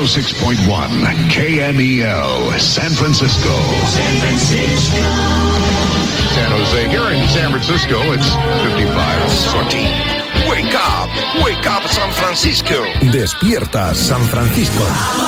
106.1 KMEL, San Francisco. San Francisco. San Jose. Here in San Francisco, it's 55-14. Wake up, San Francisco. Despierta, San Francisco.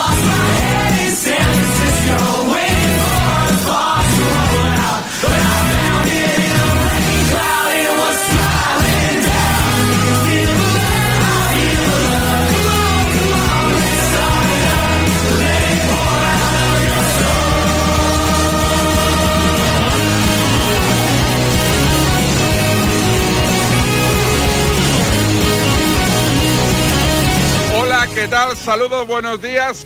¿Qué tal? Saludos, buenos días.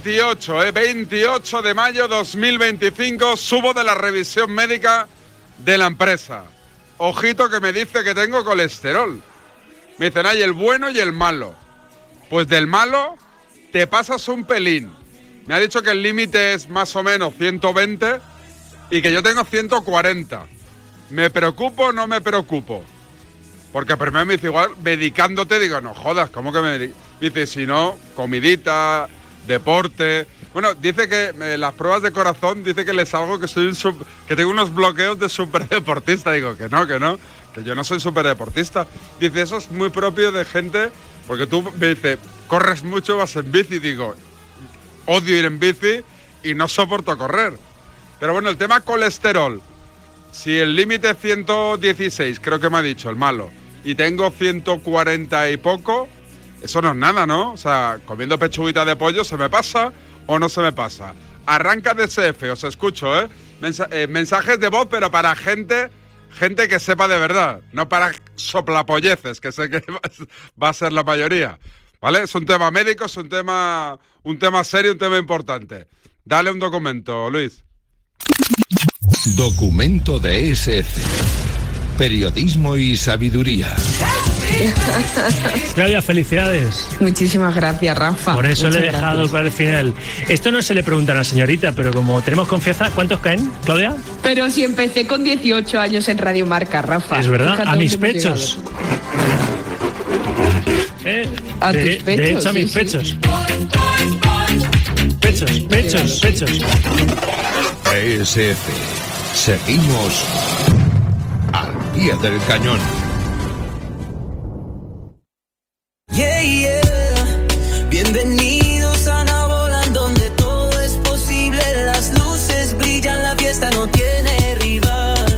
28 de mayo 2025, subo de la revisión médica de la empresa. Ojito que me dice que tengo colesterol. Me dicen, hay el bueno y el malo. Pues del malo te pasas un pelín. Me ha dicho que el límite es más o menos 120 y que yo tengo 140. ¿Me preocupo o no me preocupo? Porque primero me dice, igual, medicándote, digo, no jodas, ¿cómo que me dice, si no, comidita, deporte? Bueno, dice que las pruebas de corazón, dice que le salgo que soy que tengo unos bloqueos de superdeportista. Digo, que no, que yo no soy superdeportista. Dice, eso es muy propio de gente, porque tú me dices, corres mucho, vas en bici. Digo, odio ir en bici y no soporto correr. Pero bueno, el tema colesterol. Si el límite es 116, creo que me ha dicho el malo, y tengo 140 y poco, eso no es nada, ¿no? O sea, comiendo pechuguita de pollo, ¿se me pasa o no se me pasa? Arranca DSF, os escucho, ¿eh? Mensajes de voz, pero para gente que sepa de verdad, no para soplapolleces, que sé que va a ser la mayoría, ¿vale? Es un tema médico, es un tema serio, un tema importante. Dale un documento, Luis. Documento de SF. Periodismo y sabiduría. Claudia, felicidades. Muchísimas gracias, Rafa. Por eso Muchas le he dejado gracias. para el final. Esto no se le pregunta a la señorita, pero como tenemos confianza, ¿cuántos caen, Claudia? Pero si empecé con 18 años en Radio Marca, Rafa. Es verdad, Fíjate a mis dónde hemos pechos. A tus pechos, de hecho, a mis sí, pechos. sí. Pechos. ESF. Seguimos al pie del cañón. Bienvenidos a Nabolan, donde todo es posible. Las luces brillan, la fiesta no tiene rival.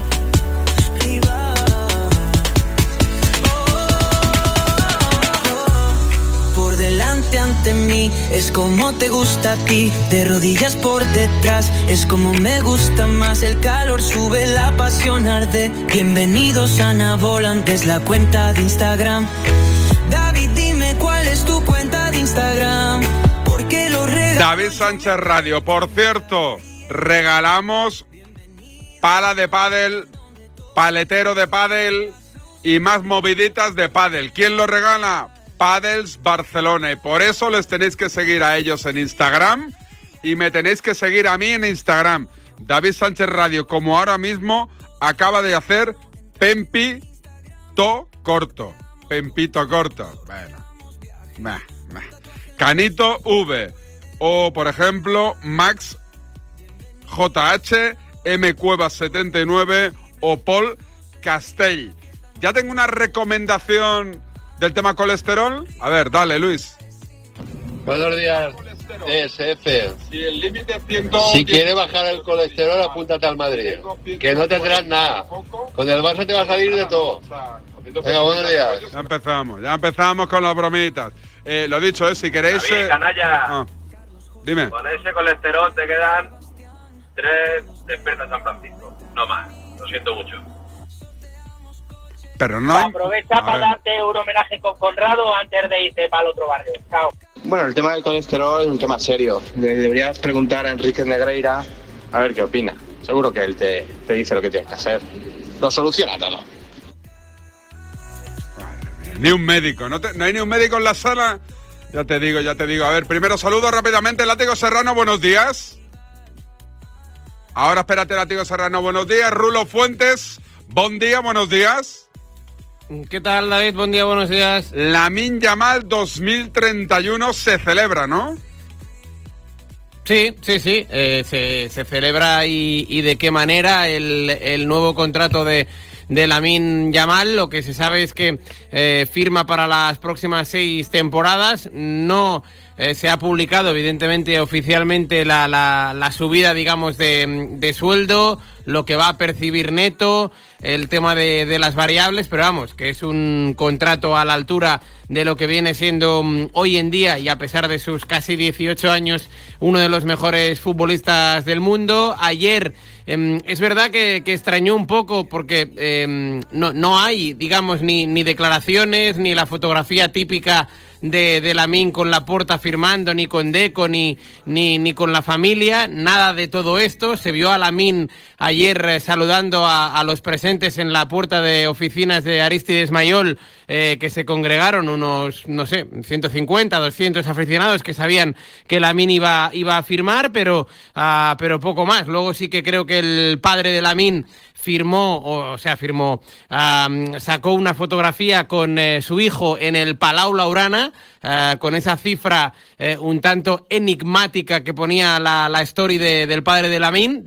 Por delante ante mí, es como te gusta a ti. De rodillas por detrás, es como me gusta más. El calor sube, la pasión arde. Bienvenidos a Nabolan, es la cuenta de Instagram. David, dime cuál es tu cuenta de Instagram, porque lo regalamos. David Sánchez Radio. Por cierto, regalamos pala de pádel, paletero de pádel y más moviditas de pádel. ¿Quién lo regala? Padels Barcelona. Y por eso les tenéis que seguir a ellos en Instagram y me tenéis que seguir a mí en Instagram. David Sánchez Radio, como ahora mismo acaba de hacer Pempito Corto. Pempito Corto. Bueno. Canito V. O, por ejemplo, Max JH, M Cuevas 79 o Paul Castell. Ya tengo una recomendación del tema colesterol. A ver, dale, Luis. Buenos días, ESF. Si el límite es 100... Si quieres bajar el colesterol, apúntate al Madrid. Que no tendrás nada. Con el Barça te va a salir de todo. Venga, buenos días. Ya empezamos con las bromitas. Lo dicho, si queréis... David, canalla. Dime. Con ese colesterol te quedan 3 despiertas San Francisco. No más. Lo siento mucho. Pero no... Aprovecha para darte un homenaje con Conrado antes de irte para el otro barrio. Chao. Bueno, el tema del colesterol es un tema serio. Deberías preguntar a Enrique Negreira a ver qué opina. Seguro que él te dice lo que tienes que hacer. Lo soluciona todo. Ni un médico, ¿no hay ni un médico en la sala? Ya te digo. A ver, primero saludo rápidamente. Látigo Serrano, buenos días. Ahora espérate, Látigo Serrano, buenos días. Rulo Fuentes, buen día, buenos días. ¿Qué tal, David? Buen día, buenos días. Lamine Yamal 2031 se celebra, ¿no? Sí. Se celebra y de qué manera el nuevo contrato de Lamine Yamal. Lo que se sabe es que firma para las próximas 6 temporadas. No se ha publicado, evidentemente, oficialmente la subida, digamos, de sueldo, lo que va a percibir neto, el tema de las variables, pero vamos, que es un contrato a la altura de lo que viene siendo hoy en día, y a pesar de sus casi 18 años, uno de los mejores futbolistas del mundo. Ayer es verdad que extrañó un poco porque no hay, digamos, ni declaraciones, ni la fotografía típica de Lamine con Laporta firmando, ni con Deco, ni con la familia, nada de todo esto. Se vio a Lamine ayer saludando a los presentes en la puerta de oficinas de Aristides Mayol, que se congregaron unos, no sé, 150, 200 aficionados que sabían que Lamine iba a firmar, pero poco más. Luego sí que creo que el padre de Lamine sacó una fotografía con su hijo en el Palau Laurana, con esa cifra un tanto enigmática que ponía la story del padre de Lamine,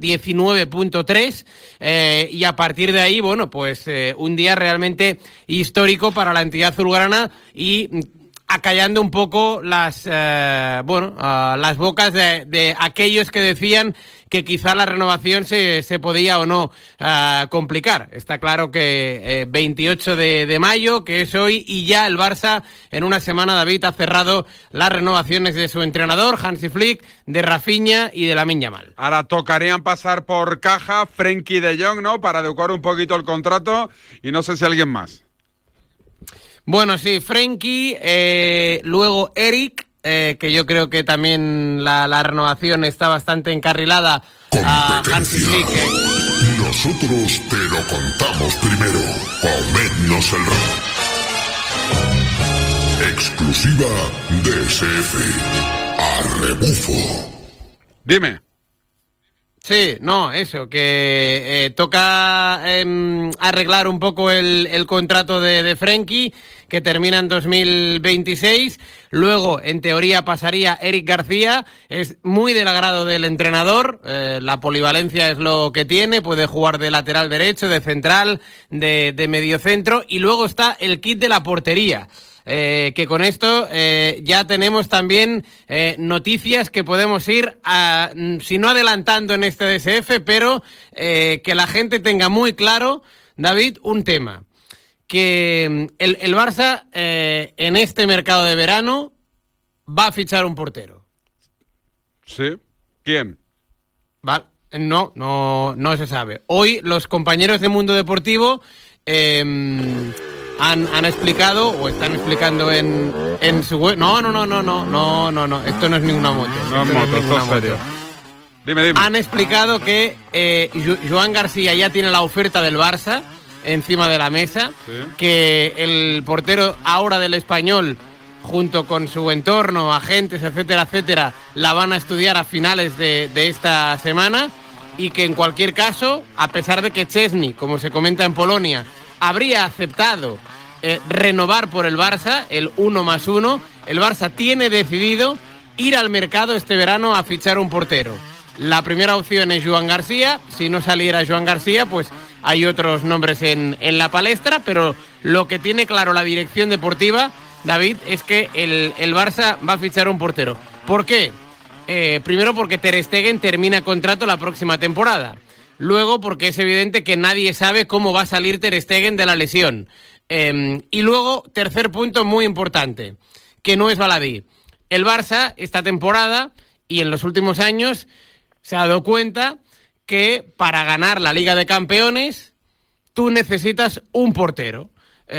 19.3, y a partir de ahí, bueno, pues un día realmente histórico para la entidad azulgrana y acallando un poco las bocas de aquellos que decían que quizá la renovación se podía o no complicar. Está claro que 28 de mayo, que es hoy, y ya el Barça en una semana, David, ha cerrado las renovaciones de su entrenador, Hansi Flick, de Rafinha y de Lamine Yamal. Ahora tocarían pasar por caja Frenkie de Jong, ¿no?, para adecuar un poquito el contrato, y no sé si alguien más. Bueno, sí, Frenkie, luego Eric, que yo creo que también la renovación está bastante encarrilada a Hansi Flick. Nosotros te lo contamos primero. Comednos el rap. Exclusiva de SF. A rebufo. Dime. Sí, no, eso, que toca arreglar un poco el contrato de Frenkie, que termina en 2026. Luego, en teoría, pasaría Eric García. Es muy del agrado del entrenador. La polivalencia es lo que tiene. Puede jugar de lateral derecho, de central, de mediocentro. Y luego está el kit de la portería. Que con esto ya tenemos también noticias que podemos ir, si no adelantando en este DSF, pero que la gente tenga muy claro, David, un tema. Que el Barça en este mercado de verano va a fichar un portero. ¿Sí? ¿Quién? No se sabe. Hoy los compañeros de Mundo Deportivo han explicado, o están explicando en su web. No, esto no es ninguna moto. No es moto, esto es serio. Dime. Han explicado que Joan García ya tiene la oferta del Barça encima de la mesa, sí, que el portero ahora del Español, junto con su entorno, agentes, etcétera, la van a estudiar a finales de esta semana, y que en cualquier caso, a pesar de que Szczęsny, como se comenta en Polonia, habría aceptado renovar por el Barça, el 1+1, el Barça tiene decidido ir al mercado este verano a fichar un portero. La primera opción es Joan García. Si no saliera Joan García, pues hay otros nombres en la palestra, pero lo que tiene claro la dirección deportiva, David, es que el Barça va a fichar un portero. ¿Por qué? Primero porque Ter Stegen termina contrato la próxima temporada. Luego porque es evidente que nadie sabe cómo va a salir Ter Stegen de la lesión. Y luego, tercer punto muy importante, que no es baladí. El Barça esta temporada y en los últimos años se ha dado cuenta que para ganar la Liga de Campeones tú necesitas un portero.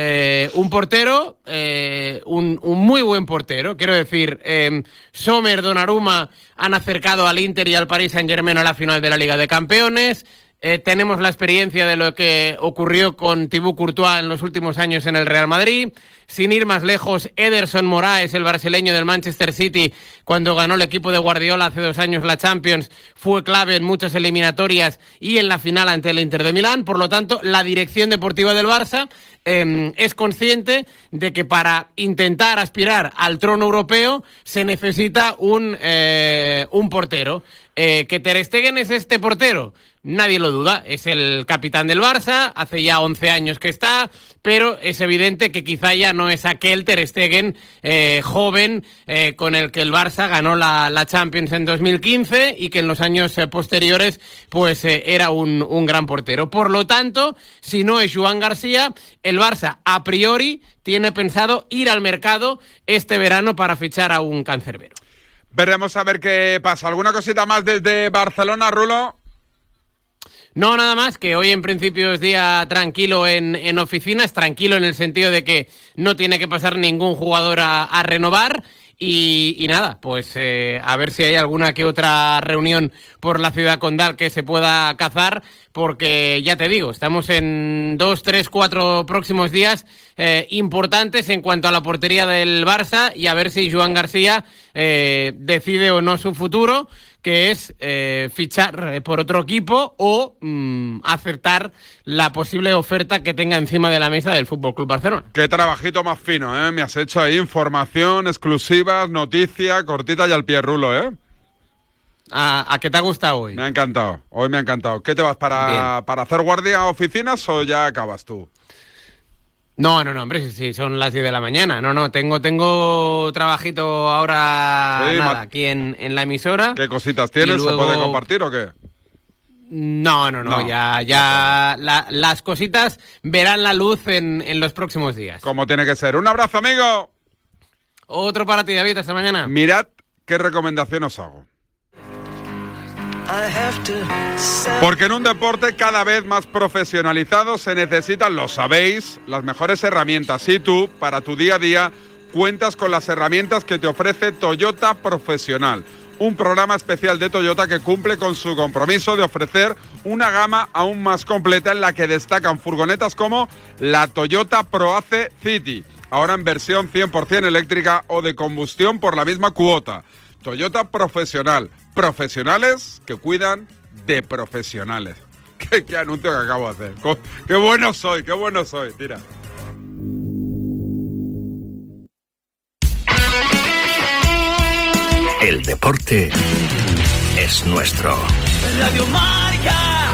Un muy buen portero. Quiero decir, Sommer, Donnarumma han acercado al Inter y al Paris Saint-Germain a la final de la Liga de Campeones. tenemos la experiencia de lo que ocurrió con Thibaut Courtois en los últimos años en el Real Madrid. Sin ir más lejos, Ederson Moraes, el brasileño del Manchester City, cuando ganó el equipo de Guardiola hace 2 años la Champions, fue clave en muchas eliminatorias y en la final ante el Inter de Milán. Por lo tanto, la dirección deportiva del Barça es consciente de que para intentar aspirar al trono europeo se necesita un portero. ¿Que Ter Stegen es este portero? Nadie lo duda, es el capitán del Barça, hace ya 11 años que está, pero es evidente que quizá ya no es aquel Ter Stegen joven con el que el Barça ganó la Champions en 2015 y que en los años posteriores pues era un gran portero. Por lo tanto, si no es Joan García, el Barça a priori tiene pensado ir al mercado este verano para fichar a un cancerbero. Veremos a ver qué pasa. ¿Alguna cosita más desde Barcelona, Rulo? No, nada más, que hoy en principio es día tranquilo en oficinas, tranquilo en el sentido de que no tiene que pasar ningún jugador a renovar y nada, pues a ver si hay alguna que otra reunión por la ciudad condal que se pueda cazar, porque ya te digo, estamos en 2, 3, 4 próximos días importantes en cuanto a la portería del Barça y a ver si Joan García decide o no su futuro, que es fichar por otro equipo o aceptar la posible oferta que tenga encima de la mesa del FC Barcelona. Qué trabajito más fino, ¿eh? Me has hecho ahí información, exclusivas, noticias, cortita y al pie, Rulo, ¿eh? ¿A qué te ha gustado hoy? Me ha encantado, hoy me ha encantado. ¿Qué te vas para hacer guardia a oficinas o ya acabas tú? No, hombre, sí, son las 10 de la mañana. No, tengo trabajito ahora aquí en la emisora. ¿Qué cositas tienes? Luego... ¿Se puede compartir o qué? No, ya las cositas verán la luz en los próximos días. Como tiene que ser. Un abrazo, amigo. Otro para ti, David, hasta mañana. Mirad qué recomendación os hago. Porque en un deporte cada vez más profesionalizado se necesitan, lo sabéis, las mejores herramientas. Y tú, para tu día a día, cuentas con las herramientas que te ofrece Toyota Profesional. Un programa especial de Toyota que cumple con su compromiso de ofrecer una gama aún más completa en la que destacan furgonetas como la Toyota ProAce City, ahora en versión 100% eléctrica o de combustión por la misma cuota. Toyota Profesional. Profesionales que cuidan de profesionales. ¿Qué anuncio que acabo de hacer? ¡Qué bueno soy! Tira. El deporte es nuestro. Radio Marca.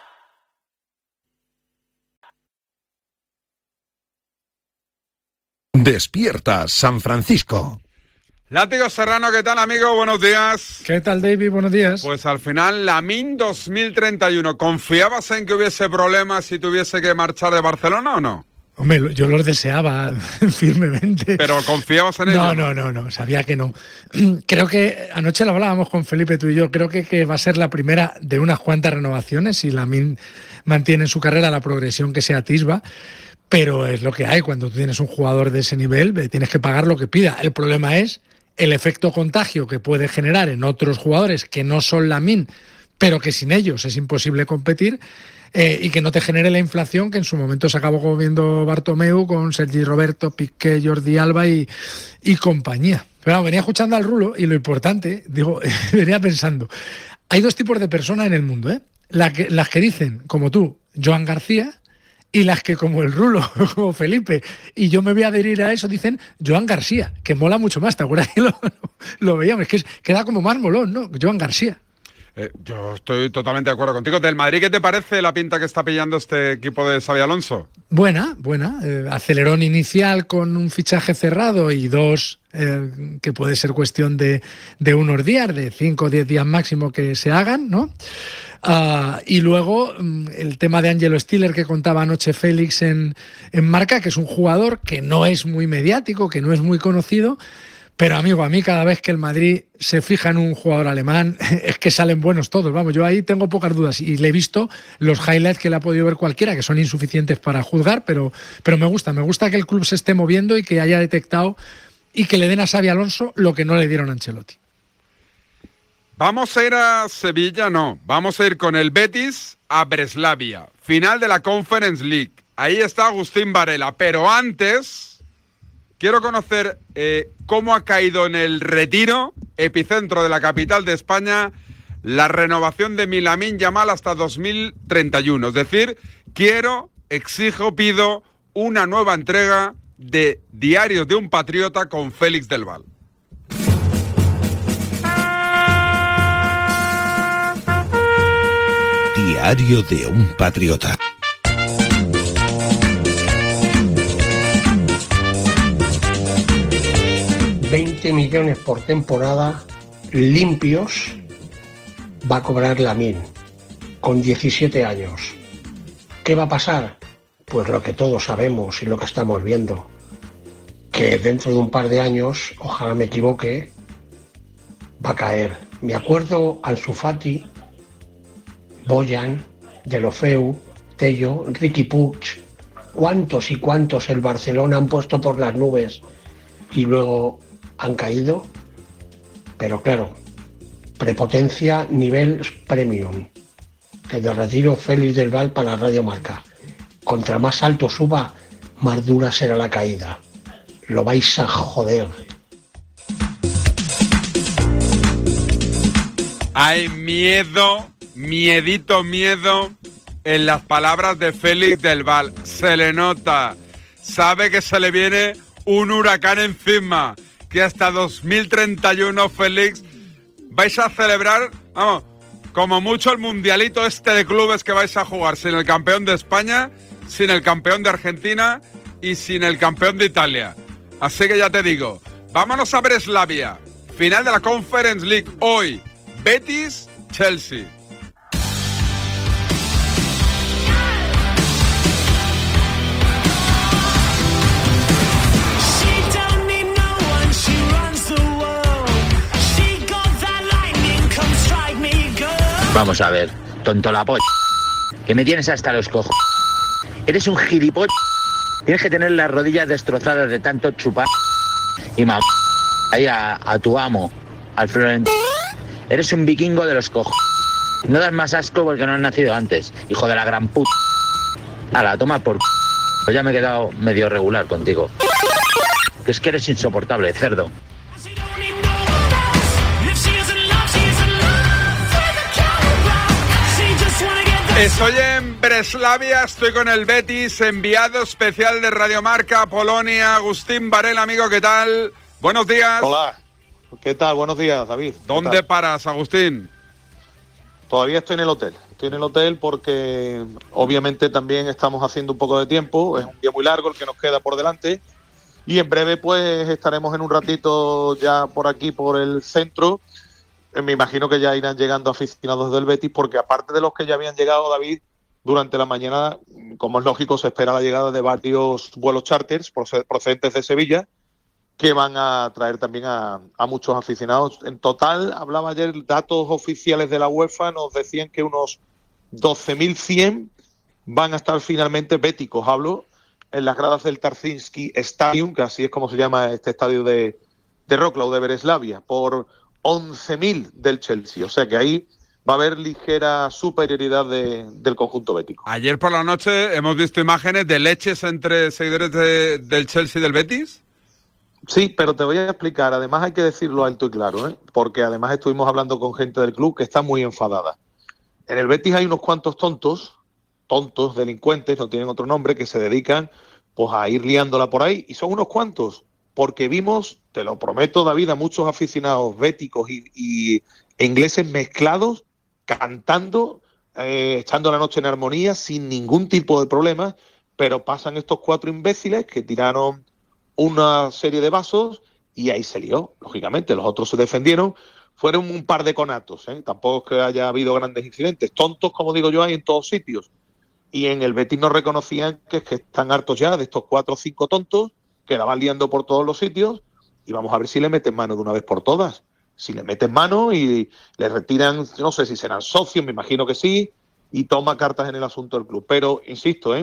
Despierta San Francisco. Látigo Serrano, ¿qué tal, amigo? Buenos días. ¿Qué tal, David? Buenos días. Pues al final, la MIN 2031. ¿Confiabas en que hubiese problemas si tuviese que marchar de Barcelona o no? Hombre, yo los deseaba firmemente. ¿Pero confiabas en ello? No, sabía que no. Creo que anoche lo hablábamos con Felipe, tú y yo, creo que va a ser la primera de unas cuantas renovaciones si la MIN mantiene en su carrera la progresión que se atisba. Pero es lo que hay, cuando tú tienes un jugador de ese nivel, tienes que pagar lo que pida. El problema es el efecto contagio que puede generar en otros jugadores que no son la MIN, pero que sin ellos es imposible competir, y que no te genere la inflación que en su momento se acabó comiendo Bartomeu con Sergi Roberto, Piqué, Jordi Alba y compañía. Pero venía escuchando al Rulo y lo importante, venía pensando, hay dos tipos de personas en el mundo, ¿eh? Las que dicen, como tú, Joan García, y las que, como el Rulo, como Felipe, y yo me voy a adherir a eso, dicen Joan García, que mola mucho más. ¿Te acuerdas que lo veíamos? Es que queda como más molón, ¿no? Joan García. Yo estoy totalmente de acuerdo contigo. ¿Del Madrid qué te parece la pinta que está pillando este equipo de Xabi Alonso? Buena. Acelerón inicial con un fichaje cerrado y dos que puede ser cuestión de unos días, de 5 o 10 días máximo que se hagan, ¿no? Y luego el tema de Angelo Stiller que contaba anoche Félix en Marca, que es un jugador que no es muy mediático, que no es muy conocido, pero amigo, a mí cada vez que el Madrid se fija en un jugador alemán es que salen buenos todos, vamos, yo ahí tengo pocas dudas y le he visto los highlights que le ha podido ver cualquiera, que son insuficientes para juzgar, pero me gusta que el club se esté moviendo y que haya detectado y que le den a Xabi Alonso lo que no le dieron a Ancelotti. ¿Vamos a ir a Sevilla? No. Vamos a ir con el Betis a Breslavia, final de la Conference League. Ahí está Agustín Varela, pero antes quiero conocer cómo ha caído en el Retiro, epicentro de la capital de España, la renovación de Lamine Yamal hasta 2031. Es decir, exijo, pido una nueva entrega de Diarios de un Patriota con Félix del Val. Diario de un Patriota. $20 millones por temporada limpios va a cobrar Lamine con 17 años. ¿Qué va a pasar? Pues lo que todos sabemos y lo que estamos viendo, que dentro de un par de años, ojalá me equivoque, va a caer. Me acuerdo Ansu Fati, Boyan, Deulofeu, Tello, Riqui Puig, cuántos y cuántos el Barcelona han puesto por las nubes y luego han caído, pero claro, prepotencia nivel premium. Desde Retiro, Félix del Val para Radio Marca. Contra más alto suba, más dura será la caída. Lo vais a joder. Hay miedo, miedo en las palabras de Félix del Val. Se le nota, sabe que se le viene un huracán encima, que hasta 2031, Félix, vais a celebrar, vamos, como mucho el mundialito de clubes que vais a jugar sin el campeón de España, sin el campeón de Argentina y sin el campeón de Italia. Así que ya te digo, vámonos a Breslavia, final de la Conference League hoy, Betis-Chelsea. Vamos a ver, tonto la polla, que me tienes hasta los cojos. Eres un gilipollas. Tienes que tener las rodillas destrozadas de tanto chupar y mamá ahí a tu amo, al Florentino. Eres un vikingo de los cojos. No das más asco porque no has nacido antes, hijo de la gran puta. Ala, toma por pues ya me he quedado medio regular contigo. Que es que eres insoportable, cerdo. Estoy en Breslavia, estoy con el Betis, enviado especial de Radio Marca, Polonia, Agustín Varela, amigo, ¿qué tal? Buenos días. Hola, ¿qué tal? Buenos días, David. ¿Dónde paras, Agustín? Todavía estoy en el hotel. Estoy en el hotel porque obviamente también estamos haciendo un poco de tiempo, es un día muy largo el que nos queda por delante y en breve pues estaremos en un ratito ya por aquí, por el centro. Me imagino que ya irán llegando aficionados del Betis, porque aparte de los que ya habían llegado, David, durante la mañana, como es lógico, se espera la llegada de varios vuelos charters procedentes de Sevilla, que van a traer también a muchos aficionados. En total, hablaba ayer, datos oficiales de la UEFA, nos decían que unos 12.100 van a estar finalmente béticos, hablo, en las gradas del Tarzinski Stadium, que así es como se llama este estadio de Wrocław, de Breslavia, por 11.000 del Chelsea, o sea que ahí va a haber ligera superioridad del conjunto bético. Ayer por la noche hemos visto imágenes de leches entre seguidores del Chelsea y del Betis. Sí, pero te voy a explicar, además hay que decirlo alto y claro, porque además estuvimos hablando con gente del club que está muy enfadada. En el Betis hay unos cuantos tontos, delincuentes, no tienen otro nombre, que se dedican pues a ir liándola por ahí, y son unos cuantos. Porque vimos, te lo prometo, David, a muchos aficionados béticos y ingleses mezclados, cantando, echando la noche en armonía, sin ningún tipo de problema, pero pasan estos cuatro imbéciles que tiraron una serie de vasos y ahí se lió, lógicamente. Los otros se defendieron, fueron un par de conatos, tampoco es que haya habido grandes incidentes. Tontos, como digo yo, hay en todos sitios. Y en el Betis nos reconocían que están hartos ya de estos 4 o 5 tontos, que la van liando por todos los sitios, y vamos a ver si le meten mano de una vez por todas. Si le meten mano y le retiran, no sé si serán socios, me imagino que sí, y toma cartas en el asunto del club. Pero, insisto,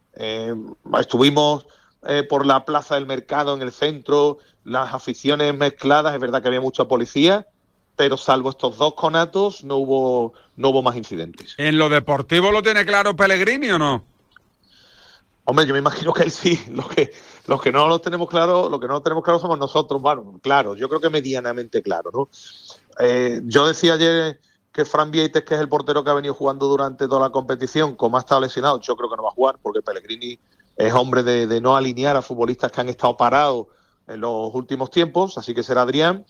estuvimos por la plaza del mercado, en el centro, las aficiones mezcladas, es verdad que había mucha policía, pero salvo estos dos conatos no hubo más incidentes. ¿En lo deportivo lo tiene claro Pellegrini o no? Hombre, yo me imagino que él sí. Los que no lo tenemos claro, somos nosotros. Bueno, claro, yo creo que medianamente claro, ¿no? Yo decía ayer que Fran Vieites, que es el portero que ha venido jugando durante toda la competición, como ha estado lesionado, yo creo que no va a jugar, porque Pellegrini es hombre de no alinear a futbolistas que han estado parados en los últimos tiempos, así que será Adrián.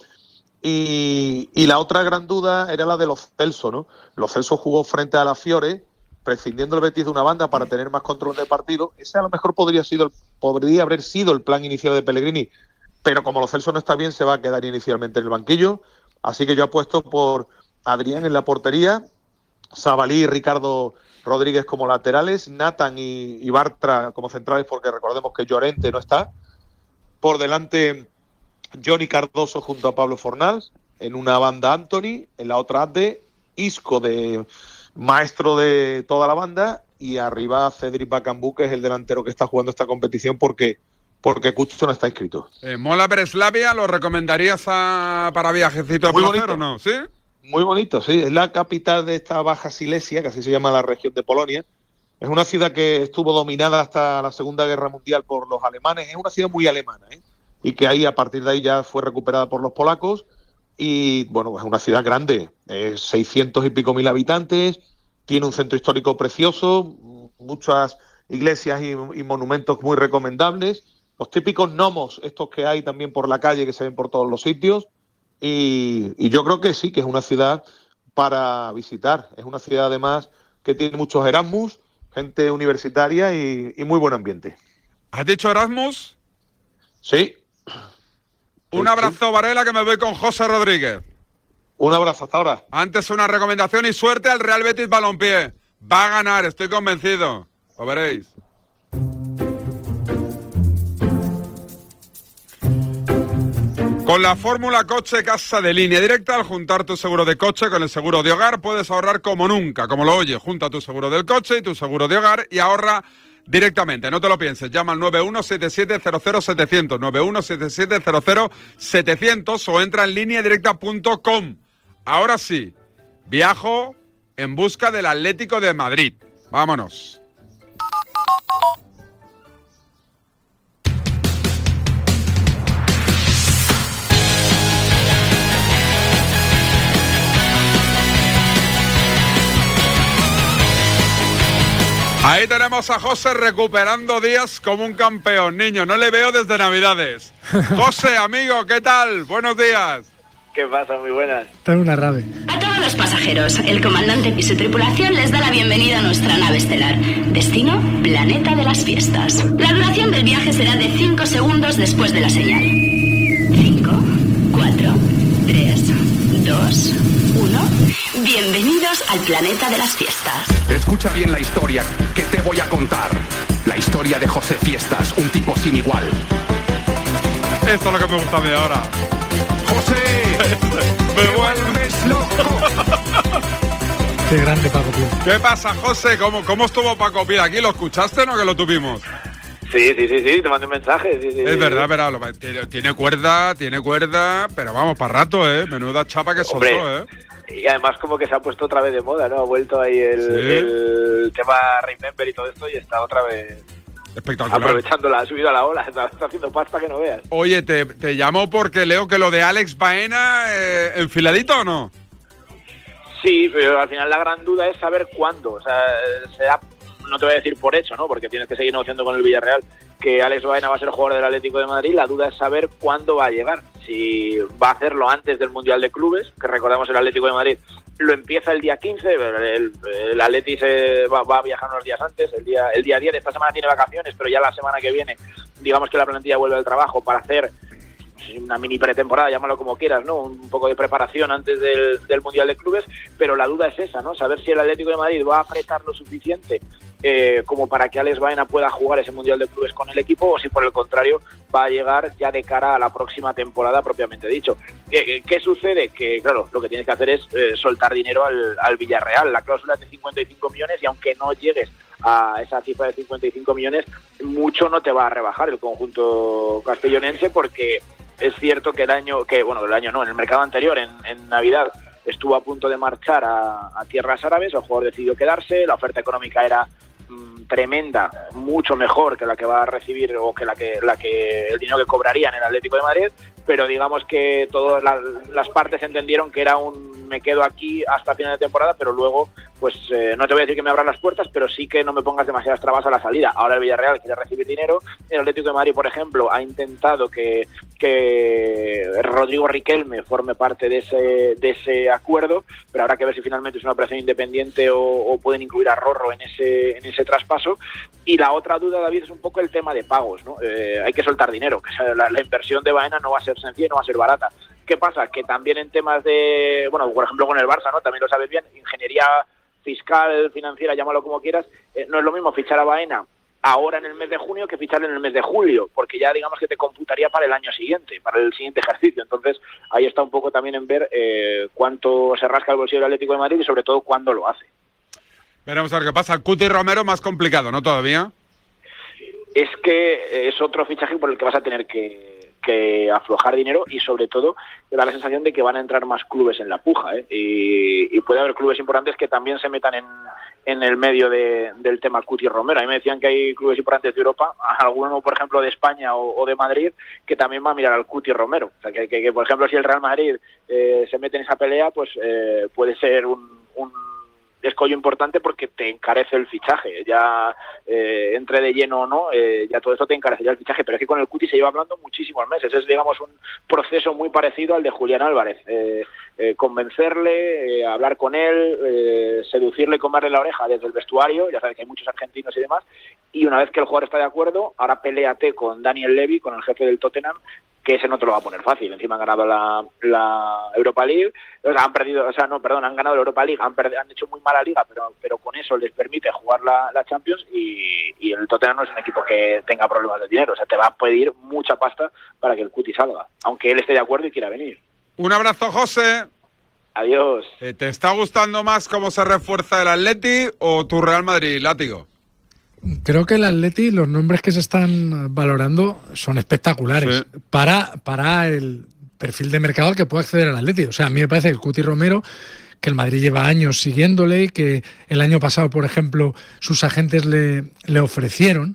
Y la otra gran duda era la de Lo Celso, ¿no? Lo Celso jugó frente a la Fiore, prescindiendo el Betis de una banda para tener más control del partido. Ese a lo mejor podría haber sido el plan inicial de Pellegrini, pero como Lo Celso no está bien, se va a quedar inicialmente en el banquillo. Así que yo apuesto por Adrián en la portería, Sabalí y Ricardo Rodríguez como laterales, Nathan y Bartra como centrales, porque recordemos que Llorente no está. Por delante, Johnny Cardoso junto a Pablo Fornals, en una banda Anthony, en la otra Ade, Isco de maestro de toda la banda, y arriba Cedric Bakambu, que es el delantero que está jugando esta competición porque Cucho no está inscrito. ¿Mola Breslavia lo recomendarías para viajecito de placer o no? ¿Sí? Muy bonito, sí. Es la capital de esta Baja Silesia, que así se llama la región de Polonia. Es una ciudad que estuvo dominada hasta la Segunda Guerra Mundial por los alemanes. Es una ciudad muy alemana, y que ahí, a partir de ahí, ya fue recuperada por los polacos. Y, bueno, es una ciudad grande, 600 y pico mil habitantes, tiene un centro histórico precioso, muchas iglesias y monumentos muy recomendables, los típicos gnomos, estos que hay también por la calle, que se ven por todos los sitios, y yo creo que sí, que es una ciudad para visitar. Es una ciudad, además, que tiene muchos Erasmus, gente universitaria y muy buen ambiente. ¿Has dicho Erasmus? Sí. Un abrazo, Varela, que me voy con José Rodríguez. Un abrazo, hasta ahora. Antes una recomendación y suerte al Real Betis Balompié. Va a ganar, estoy convencido. Lo veréis. Con la fórmula Coche Casa de Línea Directa, al juntar tu seguro de coche con el seguro de hogar, puedes ahorrar como nunca. Como lo oyes, junta tu seguro del coche y tu seguro de hogar y ahorra directamente. No te lo pienses. Llama al 917700700, 917700700 o entra en lineadirecta.com. Ahora sí, viajo en busca del Atlético de Madrid. Vámonos. Ahí tenemos a José recuperando días como un campeón. Niño, no le veo desde Navidades. José, amigo, ¿qué tal? Buenos días. ¿Qué pasa? Muy buenas. Tengo una rave. A todos los pasajeros, el comandante y su tripulación les da la bienvenida a nuestra nave estelar. Destino, Planeta de las Fiestas. La duración del viaje será de 5 segundos después de la señal. 5, 4, 3, 2, 1... Bienvenidos al Planeta de las Fiestas. Escucha bien la historia que te voy a contar. La historia de José Fiestas, un tipo sin igual. Esto es lo que me gusta a mí ahora. ¡José! ¡Me vuelves loco! Qué grande Paco Pil. ¿Qué pasa, José? ¿Cómo estuvo Paco Pil aquí? ¿Lo escuchaste o no, que lo tuvimos? Sí, te mandé un mensaje. Sí, es verdad, pero tiene cuerda, pero vamos, para rato, Menuda chapa que soltó, Y además como que se ha puesto otra vez de moda, ¿no? Ha vuelto ahí el tema Remember y todo esto y está otra vez espectacular, aprovechando la subida a la ola. Está haciendo pasta que no veas. Oye, te llamo porque leo que lo de Alex Baena, ¿enfiladito o no? Sí, pero al final la gran duda es saber cuándo. O sea, no te voy a decir por hecho, ¿no? Porque tienes que seguir negociando con el Villarreal que Alex Baena va a ser jugador del Atlético de Madrid. La duda es saber cuándo va a llegar. Si va a hacerlo antes del Mundial de Clubes, que recordemos el Atlético de Madrid lo empieza el día 15, el Atleti va a viajar unos días antes, el día 10 de esta semana tiene vacaciones, pero ya la semana que viene, digamos que la plantilla vuelve al trabajo para hacer una mini pretemporada, llámalo como quieras, ¿no? Un poco de preparación antes del Mundial de Clubes, pero la duda es esa, ¿no? Saber si el Atlético de Madrid va a apretar lo suficiente como para que Alex Baena pueda jugar ese Mundial de Clubes con el equipo, o si por el contrario va a llegar ya de cara a la próxima temporada propiamente dicho. ¿Qué sucede? Que claro, lo que tienes que hacer es soltar dinero al Villarreal. La cláusula es de 55 millones y aunque no llegues a esa cifra de 55 millones, mucho no te va a rebajar el conjunto castellonense, porque Es cierto que en el mercado anterior, en Navidad, estuvo a punto de marchar a tierras árabes, el jugador decidió quedarse, la oferta económica era tremenda, mucho mejor que la que va a recibir o que la que el dinero que cobraría en el Atlético de Madrid, pero digamos que todas las partes entendieron que era me quedo aquí hasta final de temporada, pero luego pues no te voy a decir que me abran las puertas, pero sí que no me pongas demasiadas trabas a la salida. Ahora el Villarreal quiere recibir dinero, el Atlético de Madrid, por ejemplo, ha intentado que Rodrigo Riquelme forme parte de ese acuerdo, pero habrá que ver si finalmente es una operación independiente o pueden incluir a Rorro en ese traspaso. Y la otra duda, David, es un poco el tema de pagos, ¿no? Hay que soltar dinero, que la inversión de Baena no va a ser sencilla, no va a ser barata. ¿Qué pasa? Que también en temas de, bueno, por ejemplo con el Barça, ¿no? También lo sabes bien, ingeniería fiscal, financiera, llámalo como quieras, no es lo mismo fichar a Baena ahora en el mes de junio que ficharle en el mes de julio, porque ya digamos que te computaría para el año siguiente, para el siguiente ejercicio. Entonces ahí está un poco también en ver cuánto se rasca el bolsillo del Atlético de Madrid y sobre todo cuándo lo hace. Veremos a ver qué pasa. El Cuti Romero más complicado, ¿no? Todavía. Es que es otro fichaje por el que vas a tener que aflojar dinero y sobre todo da la sensación de que van a entrar más clubes en la puja, y puede haber clubes importantes que también se metan en el medio del tema Cuti Romero. A mí me decían que hay clubes importantes de Europa, alguno por ejemplo de España o de Madrid, que también va a mirar al Cuti Romero. O sea, que por ejemplo si el Real Madrid se mete en esa pelea, pues puede ser un escollo importante porque te encarece el fichaje, ya entre de lleno o no, ya todo esto te encarecería el fichaje, pero es que con el Cuti se lleva hablando muchísimos meses, es digamos un proceso muy parecido al de Julián Álvarez, convencerle, hablar con él, seducirle y comerle la oreja desde el vestuario, ya sabes que hay muchos argentinos y demás, y una vez que el jugador está de acuerdo, ahora peléate con Daniel Levy, con el jefe del Tottenham, que ese no te lo va a poner fácil. Encima han ganado la Europa League, han ganado la Europa League, han hecho muy mala liga, pero con eso les permite jugar la Champions y el Tottenham no es un equipo que tenga problemas de dinero, o sea, te va a pedir mucha pasta para que el Cuti salga, aunque él esté de acuerdo y quiera venir. Un abrazo, José. Adiós. ¿Te está gustando más cómo se refuerza el Atleti o tu Real Madrid, Látigo? Creo que el Atleti, los nombres que se están valorando son espectaculares para el perfil de mercado al que puede acceder el Atleti. O sea, a mí me parece que el Cuti Romero, que el Madrid lleva años siguiéndole, que el año pasado, por ejemplo, sus agentes le ofrecieron,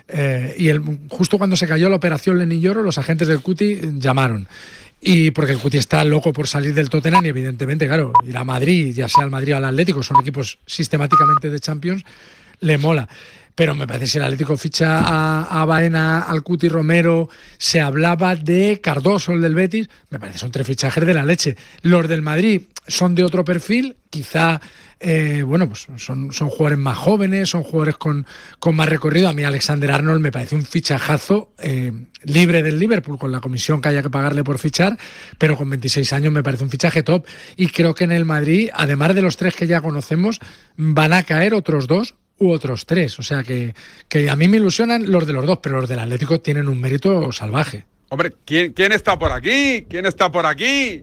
y justo cuando se cayó la operación Leny Yoro, los agentes del Cuti llamaron. Y porque el Cuti está loco por salir del Tottenham y evidentemente, claro, ir a Madrid, ya sea al Madrid o al Atlético, son equipos sistemáticamente de Champions, le mola. Pero me parece que si el Atlético ficha a Baena, al Cuti Romero, se hablaba de Cardoso, el del Betis, me parece que son 3 fichajes de la leche. Los del Madrid son de otro perfil, quizá, pues son jugadores más jóvenes, son jugadores con más recorrido. A mí Alexander-Arnold me parece un fichajazo libre del Liverpool, con la comisión que haya que pagarle por fichar, pero con 26 años me parece un fichaje top. Y creo que en el Madrid, además de los 3 que ya conocemos, van a caer otros 2 u otros 3, o sea que a mí me ilusionan los de los 2, pero los del Atlético tienen un mérito salvaje. Hombre, ¿quién está por aquí? ¿Quién está por aquí?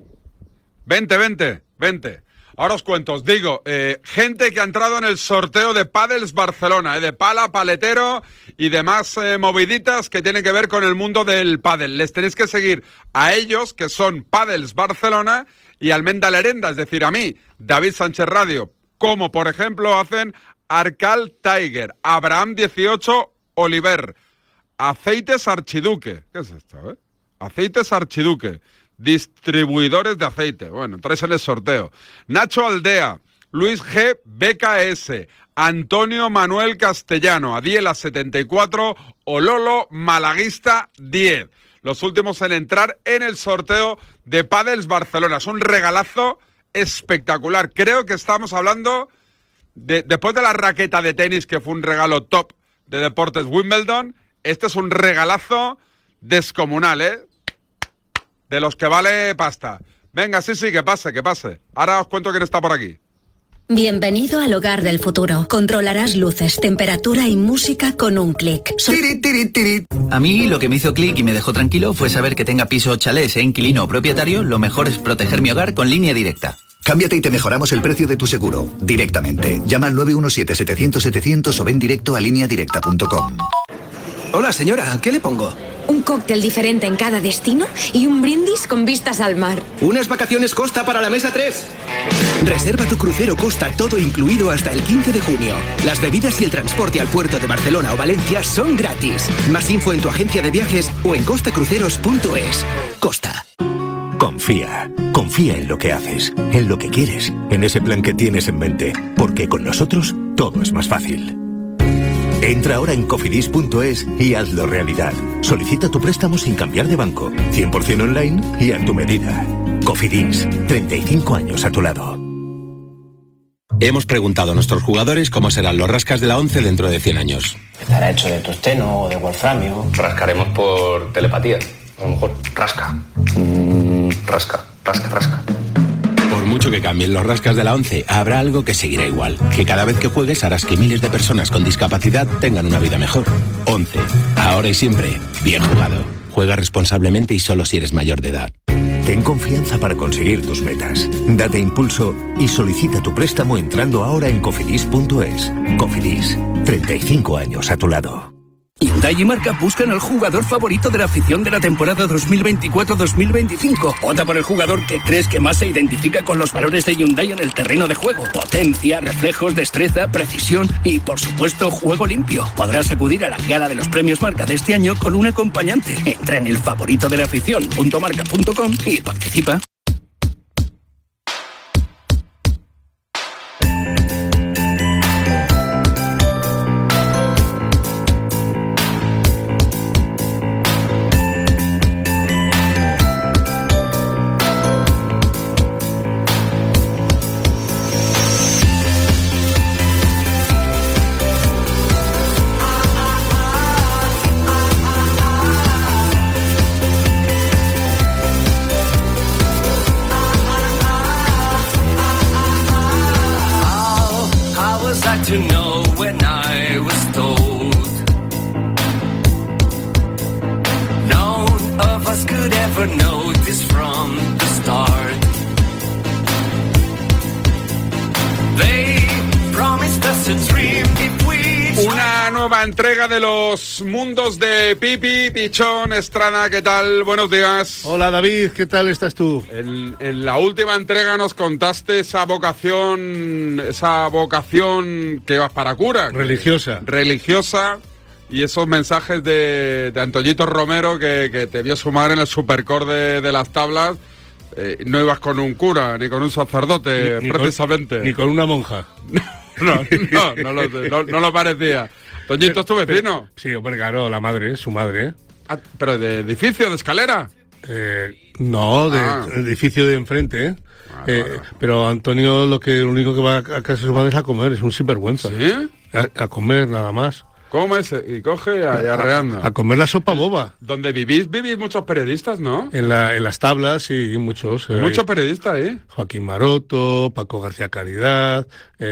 Vente. Ahora os cuento, os digo, gente que ha entrado en el sorteo de Padels Barcelona, de pala, paletero y demás moviditas que tienen que ver con el mundo del pádel. Les tenéis que seguir a ellos, que son Padels Barcelona y Almenda Lerenda, es decir, a mí, David Sánchez Radio, como por ejemplo hacen Arcal Tiger, Abraham 18 Oliver, Aceites Archiduque. ¿Qué es esto, Aceites Archiduque, distribuidores de aceite. Bueno, entráis en el sorteo. Nacho Aldea, Luis G. BKS, Antonio Manuel Castellano, Adiela 74, Ololo Malaguista 10. Los últimos en entrar en el sorteo de Padels Barcelona. Es un regalazo espectacular. Creo que estamos hablando después de la raqueta de tenis, que fue un regalo top de Deportes Wimbledon, este es un regalazo descomunal, de los que vale pasta. Venga, sí, que pase. Ahora os cuento quién está por aquí. Bienvenido al hogar del futuro. Controlarás luces, temperatura y música con un clic. A mí lo que me hizo clic y me dejó tranquilo fue saber que tenga piso, chalés e inquilino o propietario, lo mejor es proteger mi hogar con Línea Directa. Cámbiate y te mejoramos el precio de tu seguro, directamente. Llama al 917-700-700 o ven directo a lineadirecta.com. Hola señora, ¿qué le pongo? Un cóctel diferente en cada destino y un brindis con vistas al mar. Unas vacaciones Costa para la mesa 3. Reserva tu crucero Costa todo incluido hasta el 15 de junio. Las bebidas y el transporte al puerto de Barcelona o Valencia son gratis. Más info en tu agencia de viajes o en costacruceros.es. Costa. Confía en lo que haces, en lo que quieres, en ese plan que tienes en mente, porque con nosotros todo es más fácil. Entra ahora en cofidis.es y hazlo realidad. Solicita tu préstamo sin cambiar de banco, 100% online y a tu medida. Cofidis, 35 años a tu lado. Hemos preguntado a nuestros jugadores cómo serán los rascas de la 11 dentro de 100 años. ¿Estará hecho de tungsteno o de wolframio? Rascaremos por telepatía. A lo mejor rasca. Rasca. Por mucho que cambien los rascas de la 11, habrá algo que seguirá igual. Que cada vez que juegues harás que miles de personas con discapacidad tengan una vida mejor. 11. Ahora y siempre, bien jugado. Juega responsablemente y solo si eres mayor de edad. Ten confianza para conseguir tus metas. Date impulso y solicita tu préstamo entrando ahora en cofidis.es. Cofidis, 35 años a tu lado. Hyundai y Marca buscan al jugador favorito de la afición de la temporada 2024-2025. Vota por el jugador que crees que más se identifica con los valores de Hyundai en el terreno de juego. Potencia, reflejos, destreza, precisión y, por supuesto, juego limpio. Podrás acudir a la gala de los premios Marca de este año con un acompañante. Entra en el favorito de la afición.marca.com y participa. To know when I was told none of us could ever know this from the start. They promised us a dream if we... Una nueva entrega de los mundos de Pipi, Pichón, Estrada, ¿qué tal? Buenos días. Hola David, ¿qué tal estás tú? En la última entrega nos contaste esa vocación que vas para cura. Religiosa. Y esos mensajes de Antoñito Romero que te vio sumar en el Supercore de las tablas. No ibas con un cura, ni con un sacerdote, precisamente. Ni con una monja. No lo parecía. Toñito, ¿es tu vecino? Sí, hombre, claro, la madre, su madre. Ah, ¿pero de edificio, de escalera? No, de edificio de enfrente, Pero Antonio lo único que va a casa de su madre es a comer, es un sinvergüenza. ¿Sí? A comer, nada más. Come y coge y arreando. A comer la sopa boba. ¿Donde vivís muchos periodistas, no? En las tablas, sí, muchos. Muchos periodistas ahí. Joaquín Maroto, Paco García Caridad,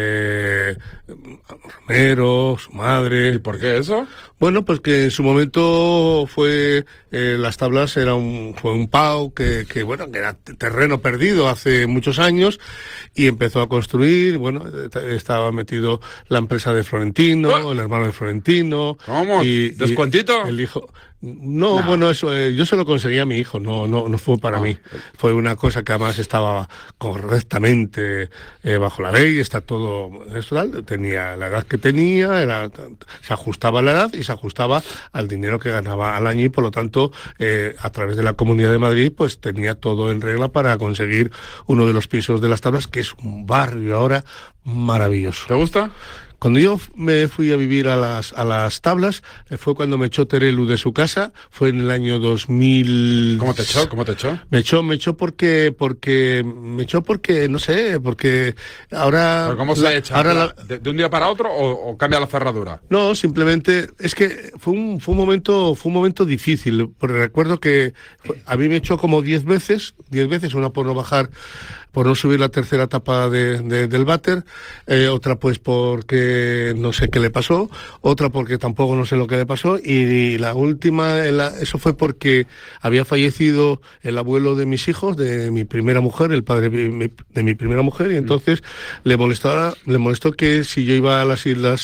Romero, su madre. ¿Y por qué eso? Bueno, pues que en su momento fue las tablas fue un PAO que era terreno perdido hace muchos años y empezó a construir. Bueno, estaba metido la empresa de Florentino, el hermano de Florentino. ¿Cómo? ¿Descuentito? El hijo. No, bueno, eso yo se lo conseguí a mi hijo, no fue para mí. Fue una cosa que además estaba correctamente bajo la ley, está todo eso, tenía la edad que tenía, se ajustaba a la edad y se ajustaba al dinero que ganaba al año y por lo tanto a través de la Comunidad de Madrid pues tenía todo en regla para conseguir uno de los pisos de las tablas, que es un barrio ahora maravilloso. ¿Te gusta? Cuando yo me fui a vivir a las tablas, fue cuando me echó Terelu de su casa, fue en el año 2000... ¿Cómo te echó? Me echó porque no sé, porque ahora... ¿Pero cómo se echa? Ahora ¿De un día para otro o cambia la cerradura? No, simplemente es que fue un momento difícil, porque recuerdo que a mí me echó como 10 veces, una por no bajar, por no subir la tercera etapa del váter, otra pues porque no sé qué le pasó, otra porque tampoco no sé lo que le pasó, y la última, eso fue porque había fallecido el abuelo de mis hijos, de mi primera mujer, el padre de mi primera mujer, y entonces le molestó que si yo iba a las islas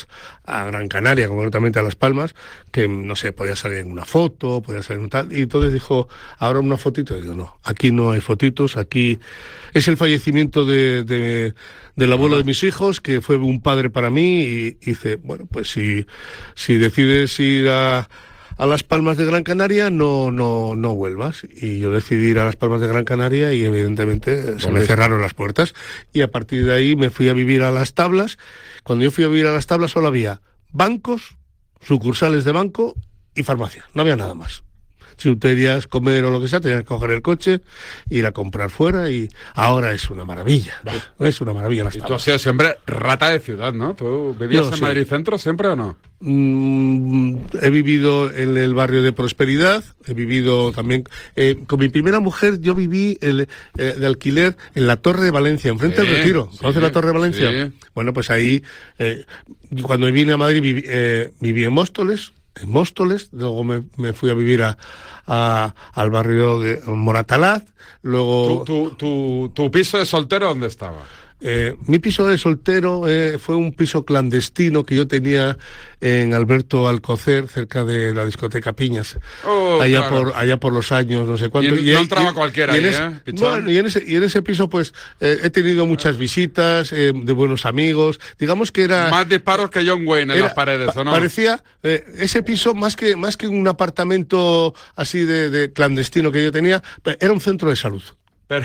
a Gran Canaria, concretamente a Las Palmas, que no sé, podía salir en una foto, podía salir en tal, y entonces dijo, ahora una fotito, y digo, no, aquí no hay fotitos, aquí es el fallecimiento del abuelo de mis hijos, que fue un padre para mí, y dice, bueno, pues si decides ir a Las Palmas de Gran Canaria, no vuelvas. Y yo decidí ir a Las Palmas de Gran Canaria y evidentemente se me cerraron las puertas. Y a partir de ahí me fui a vivir a Las Tablas. Cuando yo fui a vivir a Las Tablas solo había bancos, sucursales de banco y farmacia. No había nada más. Si tú querías comer o lo que sea, tenías que coger el coche, ir a comprar fuera, y ahora es una maravilla. Es una maravilla Las Tablas. Y tú has sido siempre rata de ciudad, ¿no? ¿Tú vivías en Madrid Centro siempre o no? He vivido en el barrio de Prosperidad, he vivido también... con mi primera mujer yo viví de alquiler en la Torre de Valencia, enfrente del Retiro. ¿Conoces la Torre de Valencia? Sí. Bueno, pues ahí, cuando vine a Madrid viví en Móstoles, luego me fui a vivir al barrio de Moratalaz, luego... ¿Tu piso de soltero dónde estaba? Mi piso de soltero fue un piso clandestino que yo tenía en Alberto Alcocer, cerca de la discoteca Piñas, allá por los años no sé cuánto. Y no entraba cualquiera ahí, Bueno, y en ese piso pues he tenido muchas visitas de buenos amigos, digamos que era... Más disparos que John Wayne en las paredes, ¿o no? Parecía ese piso, más que un apartamento así de clandestino que yo tenía, era un centro de salud. Pero...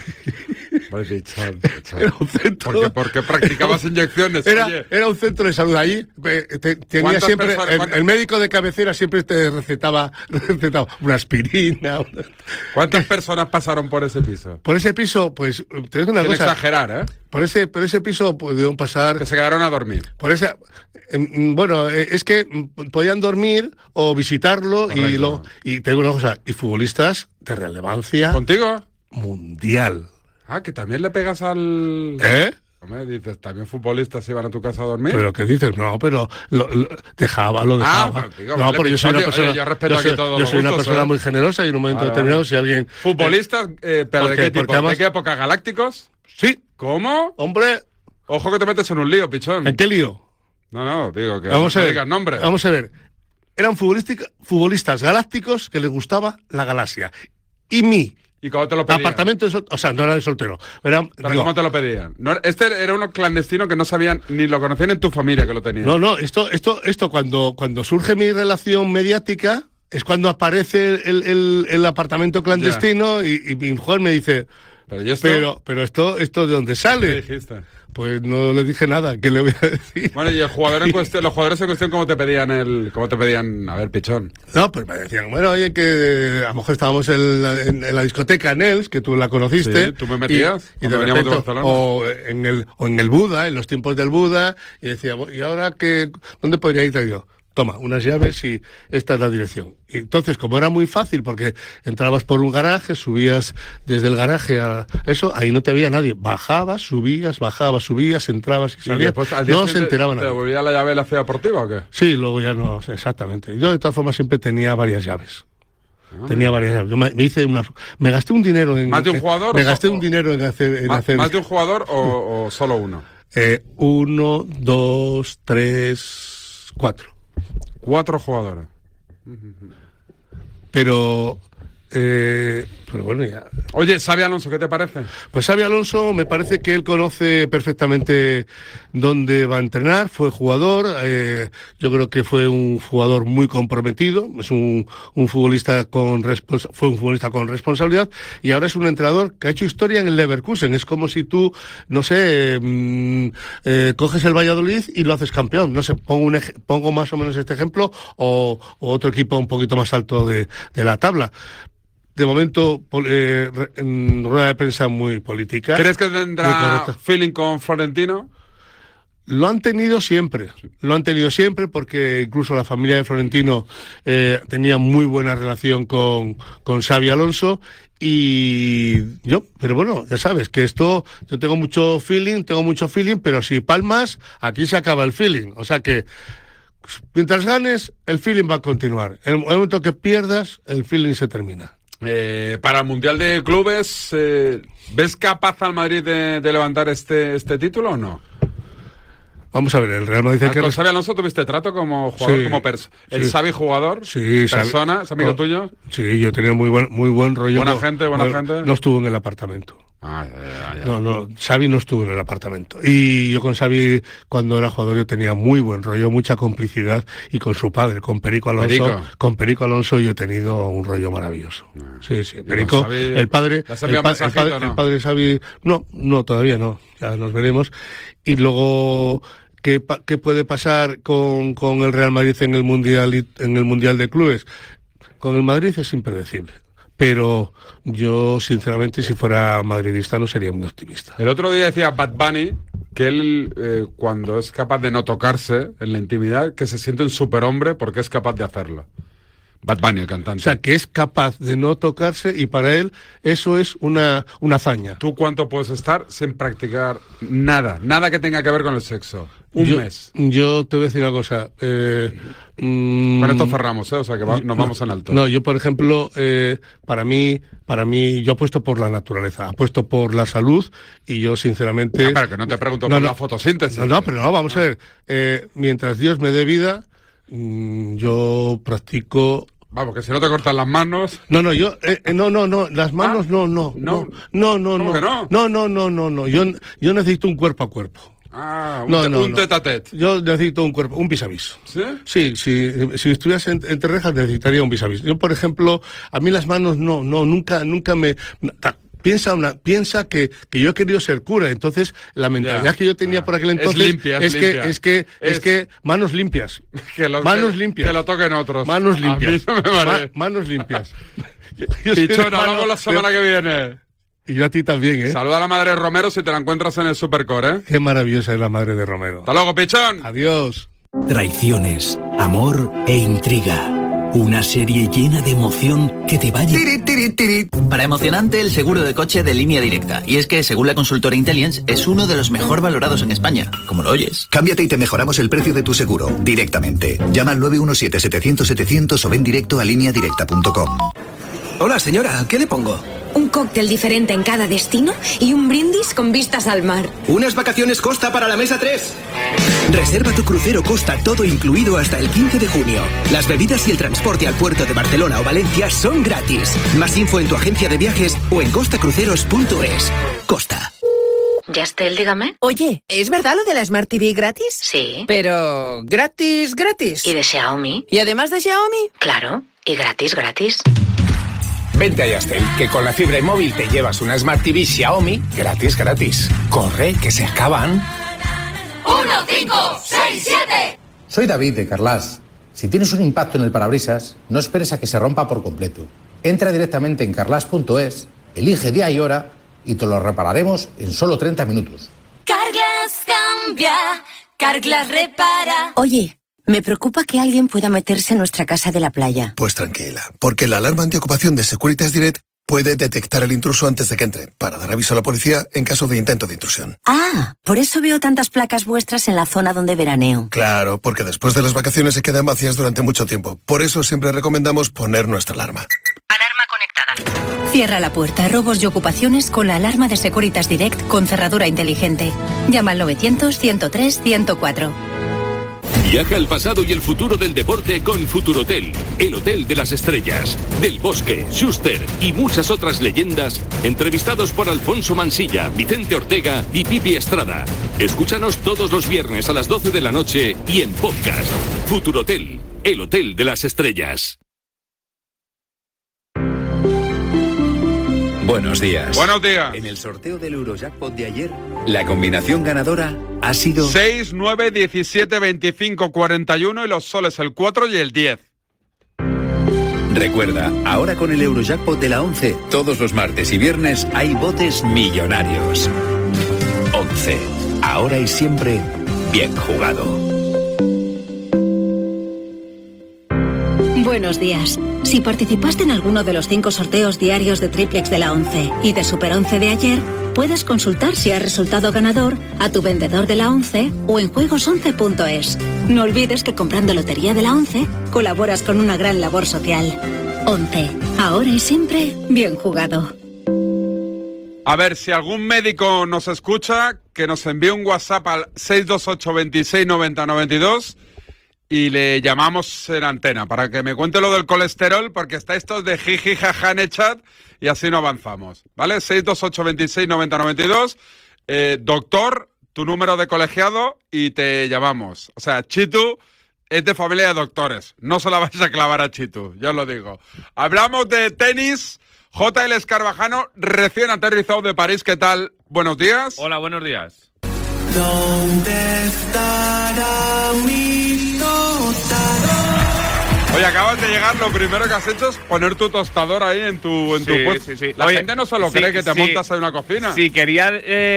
Era un centro... Porque practicabas inyecciones. Era un centro de salud. Allí tenía siempre... El médico de cabecera siempre te recetaba una aspirina. ¿Cuántas personas pasaron por ese piso? Por ese piso, pues... Te digo una cosa. exagerar, ¿eh? Por ese piso pudieron pasar... Que se quedaron a dormir. Bueno, es que podían dormir o visitarlo. Y te digo una cosa, y futbolistas de relevancia... ¿Contigo? Mundial. Ah, que también le pegas al... Hombre, dices, también futbolistas iban a tu casa a dormir. ¿Pero qué dices? No, pero lo dejaba. Pero yo soy una persona... Yo respeto aquí todos yo soy los una gustos, persona muy generosa y en un momento determinado, si alguien... ¿Futbolistas? ¿Pero de qué tipo? Además, ¿De qué época? ¿Galácticos? Sí. ¿Cómo? Hombre... Ojo que te metes en un lío, pichón. ¿En qué lío? No, digo que vamos a ver, digas nombre. Vamos a ver. Eran futbolistas galácticos que les gustaba la galaxia. ¿Y cómo te lo pedían? Apartamento o sea, no era de soltero. ¿Pero cómo te lo pedían? No, este era uno clandestino que no sabían, ni lo conocían en tu familia que lo tenían. No, esto cuando surge mi relación mediática, es cuando aparece el apartamento clandestino y mi mujer me dice, pero esto ¿de dónde sale? ¿Qué dijiste? Pues no le dije nada, ¿qué le voy a decir? Bueno, y el jugador en cuestión, los jugadores en cuestión, ¿cómo te pedían a ver, pichón? No, pues me decían, bueno, oye, que a lo mejor estábamos en la discoteca Nels, que tú la conociste. Sí, tú me metías, y de repente, o en el Buda, en los tiempos del Buda, y decía, ¿y ahora dónde podría ir yo? Toma, unas llaves y esta es la dirección. Y entonces, como era muy fácil, porque entrabas por un garaje, subías desde el garaje a eso, ahí no te veía nadie. Bajabas, subías, entrabas y salías. No se enteraba nadie. ¿Te devolvía la llave de la ciudad deportiva o qué? Sí, luego ya no, exactamente. Yo de todas formas siempre tenía varias llaves. Tenía varias llaves. Yo me gasté un dinero en... ¿Más de un jugador? Me gasté un dinero en hacer... ¿Más de un jugador o solo uno? 1, 2, 3, 4. 4 jugadores. Pero bueno, ya. Oye, Xabi Alonso, ¿qué te parece? Pues Xabi Alonso me parece que él conoce perfectamente dónde va a entrenar, fue jugador, yo creo que fue un jugador muy comprometido, es un futbolista fue un futbolista con responsabilidad y ahora es un entrenador que ha hecho historia en el Leverkusen. Es como si tú, no sé, coges el Valladolid y lo haces campeón. No sé, pongo más o menos este ejemplo o otro equipo un poquito más alto de la tabla. De momento, en rueda de prensa muy política. ¿Crees que tendrá feeling con Florentino? Lo han tenido siempre porque incluso la familia de Florentino tenía muy buena relación con Xabi Alonso pero bueno, ya sabes que yo tengo mucho feeling, pero si palmas, aquí se acaba el feeling. O sea que mientras ganes, el feeling va a continuar. En el momento que pierdas, el feeling se termina. Para el Mundial de Clubes, ¿ves capaz al Madrid de levantar este título o no? vamos a ver, el Real Madrid... ¿Con Xabi Alonso tuviste trato como jugador, el Xavi jugador? Sí, ¿Persona? ¿Es amigo tuyo? Sí, yo tenía muy buen rollo. ¿Buena gente? No estuvo en el apartamento. Ya. No, Xavi no estuvo en el apartamento. Y yo con Xavi, cuando era jugador, yo tenía muy buen rollo, mucha complicidad, y con su padre, con Perico Alonso. Con Perico Alonso yo he tenido un rollo maravilloso. Sí, Perico, Xavi, el padre Xavi, no, todavía no, ya nos veremos. Y luego, ¿qué puede pasar con el Real Madrid en el Mundial de Clubes? Con el Madrid es impredecible. Pero yo, sinceramente, si fuera madridista, no sería muy optimista. El otro día decía Bad Bunny que él, cuando es capaz de no tocarse en la intimidad, que se siente un superhombre porque es capaz de hacerlo. Bad Bunny, el cantante. O sea, que es capaz de no tocarse, y para él eso es una hazaña. ¿Tú cuánto puedes estar sin practicar nada que tenga que ver con el sexo? Un mes. Yo te voy a decir una cosa. Con esto cerramos, o sea que nos vamos en alto. No, yo por ejemplo, para mí, yo apuesto por la naturaleza, apuesto por la salud, y yo sinceramente... Pero que no te pregunto por la fotosíntesis. Pero vamos a ver. Mientras Dios me dé vida, yo practico... Vamos, que si no te cortan las manos... No, las manos no. ¿Cómo que no? No, yo necesito un cuerpo a cuerpo. Un tete-a-tete. Yo necesito un cuerpo, un vis-a-vis. ¿Sí? Sí, si estuvieras entre rejas necesitaría un vis-a-vis. Yo, por ejemplo, a mí las manos nunca me... Piensa que yo he querido ser cura, entonces la mentalidad que yo tenía por aquel entonces es que manos limpias. Manos limpias. Que lo toquen otros. Manos limpias. A mí no me vale. Manos limpias. Pichón, hablamos la semana que viene. Y yo a ti también, ¿eh? Saluda a la madre de Romero si te la encuentras en el Supercore, ¿eh? Qué maravillosa es la madre de Romero. Hasta luego, Pichón. Adiós. Traiciones, amor e intriga. Una serie llena de emoción que te va a... Para emocionante, el seguro de coche de Línea Directa. Y es que, según la consultora Intellience, es uno de los mejor valorados en España. Como lo oyes. Cámbiate y te mejoramos el precio de tu seguro directamente. Llama al 917-700-700 o ven directo a lineadirecta.com. Hola, señora, ¿qué le pongo? Un cóctel diferente en cada destino y un brindis con vistas al mar. Unas vacaciones Costa para la mesa 3. Reserva tu crucero Costa todo incluido hasta el 15 de junio. Las bebidas y el transporte al puerto de Barcelona o Valencia son gratis. Más info en tu agencia de viajes o en costacruceros.es. Costa. Yastel, dígame. Oye, ¿es verdad lo de la Smart TV gratis? Sí. Pero, ¿gratis? ¿Y de Xiaomi? ¿Y además de Xiaomi? Claro, y gratis. Vente a Yastel, que con la fibra y móvil te llevas una Smart TV Xiaomi gratis. Corre, que se acaban. 1, 5, 6, 7. Soy David de Carlas. Si tienes un impacto en el parabrisas, no esperes a que se rompa por completo. Entra directamente en carlas.es, elige día y hora y te lo repararemos en solo 30 minutos. Carglass cambia, Carglass repara. Oye, me preocupa que alguien pueda meterse en nuestra casa de la playa. Pues tranquila, porque la alarma antiocupación de Securitas Direct puede detectar el intruso antes de que entre, para dar aviso a la policía en caso de intento de intrusión. Ah, por eso veo tantas placas vuestras en la zona donde veraneo. Claro, porque después de las vacaciones se quedan vacías durante mucho tiempo. Por eso siempre recomendamos poner nuestra alarma. Alarma conectada. Cierra la puerta a robos y ocupaciones con la alarma de Securitas Direct con cerradura inteligente. Llama al 900-103-104. Viaja al pasado y el futuro del deporte con Futurotel, el hotel de las estrellas, Del Bosque, Schuster y muchas otras leyendas, entrevistados por Alfonso Mansilla, Vicente Ortega y Pipi Estrada. Escúchanos todos los viernes a las 12 de la noche y en podcast. Futurotel, el hotel de las estrellas. Buenos días. Buenos días. En el sorteo del Eurojackpot de ayer, la combinación ganadora ha sido 6, 9, 17, 25, 41 y los soles el 4 y el 10. Recuerda, ahora con el Eurojackpot de la 11, todos los martes y viernes hay botes millonarios. 11. Ahora y siempre, bien jugado. Buenos días. Si participaste en alguno de los 5 sorteos diarios de Triplex de la 11 y de Super 11 de ayer, puedes consultar si has resultado ganador a tu vendedor de la 11 o en juegos11.es. No olvides que comprando Lotería de la 11 colaboras con una gran labor social. 11. Ahora y siempre, bien jugado. A ver, si algún médico nos escucha, que nos envíe un WhatsApp al 628 26 90 92 y le llamamos en antena para que me cuente lo del colesterol, porque estáis todos de jiji jaja en el chat y así no avanzamos, ¿vale? 628 26 90 92, doctor, tu número de colegiado y te llamamos. O sea, Chitu es de familia de doctores, no se la vais a clavar a Chitu, ya os lo digo. Hablamos de tenis. JL Escarvajano, recién aterrizado de París, ¿qué tal? Buenos días. Hola, buenos días. ¿Dónde estará mi tostador? Oye, acabas de llegar, lo primero que has hecho es poner tu tostador ahí en tu puesto. Sí. La gente no se lo cree que te montas en una cocina. Si quería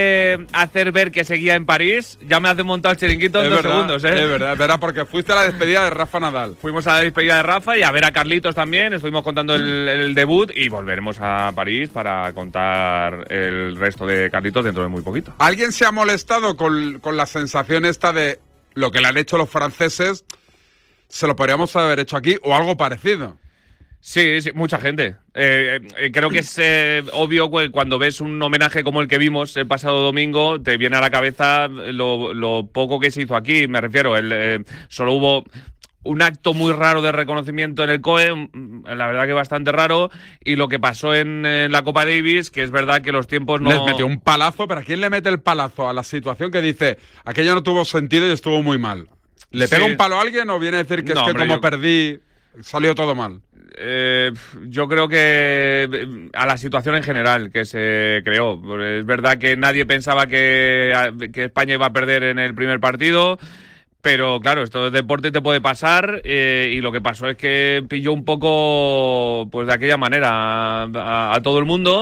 hacer ver que seguía en París, ya me has desmontado el chiringuito en 2 segundos, ¿eh? Es verdad, porque fuiste a la despedida de Rafa Nadal. Fuimos a la despedida de Rafa y a ver a Carlitos también, estuvimos contando el debut y volveremos a París para contar el resto de Carlitos dentro de muy poquito. ¿Alguien se ha molestado con la sensación esta de lo que le han hecho los franceses? ¿Se lo podríamos haber hecho aquí o algo parecido? Sí, mucha gente. Creo que es obvio que cuando ves un homenaje como el que vimos el pasado domingo, te viene a la cabeza lo poco que se hizo aquí. Me refiero, solo hubo un acto muy raro de reconocimiento en el COE, la verdad que bastante raro, y lo que pasó en la Copa Davis, que es verdad que los tiempos no... Les metió un palazo, pero ¿a quién le mete el palazo? A la situación que dice, aquello no tuvo sentido y estuvo muy mal. ¿Le pega un palo a alguien o viene a decir que perdí, salió todo mal? Yo creo que a la situación en general que se creó. Es verdad que nadie pensaba que España iba a perder en el primer partido, pero claro, esto de deporte te puede pasar y lo que pasó es que pilló un poco pues de aquella manera a todo el mundo.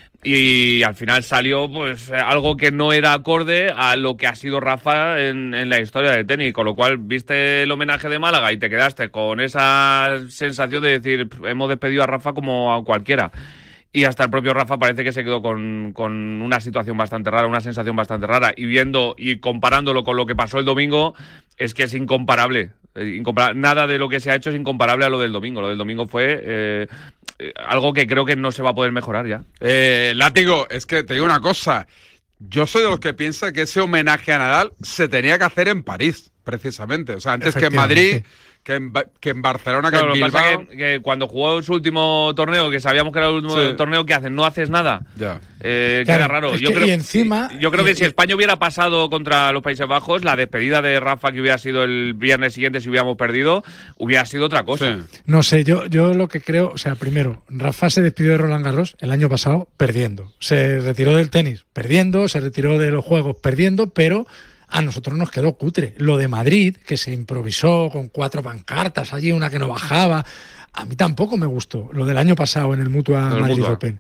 Y al final salió pues algo que no era acorde a lo que ha sido Rafa en la historia del tenis, con lo cual viste el homenaje de Málaga y te quedaste con esa sensación de decir, hemos despedido a Rafa como a cualquiera. Y hasta el propio Rafa parece que se quedó con una situación bastante rara, una sensación bastante rara. Y viendo y comparándolo con lo que pasó el domingo, es que es incomparable. Nada de lo que se ha hecho es incomparable a lo del domingo. Lo del domingo fue algo que creo que no se va a poder mejorar ya. Látigo, es que te digo una cosa. Yo soy de los que piensa que ese homenaje a Nadal se tenía que hacer en París, precisamente. O sea, antes que en Madrid, que en Barcelona, que en Bilbao. Lo que pasa que cuando jugó su último torneo, que sabíamos que era el último torneo, ¿qué hacen? ¿No haces nada? Ya. Queda raro. Yo creo que si España hubiera pasado contra los Países Bajos, la despedida de Rafa, que hubiera sido el viernes siguiente si hubiéramos perdido, hubiera sido otra cosa. Sí. No sé, yo lo que creo, o sea, primero, Rafa se despidió de Roland Garros el año pasado perdiendo. Se retiró del tenis perdiendo, se retiró de los juegos perdiendo, pero a nosotros nos quedó cutre. Lo de Madrid, que se improvisó con 4 pancartas allí, una que no bajaba, a mí tampoco me gustó. Lo del año pasado en el Mutua Madrid Open.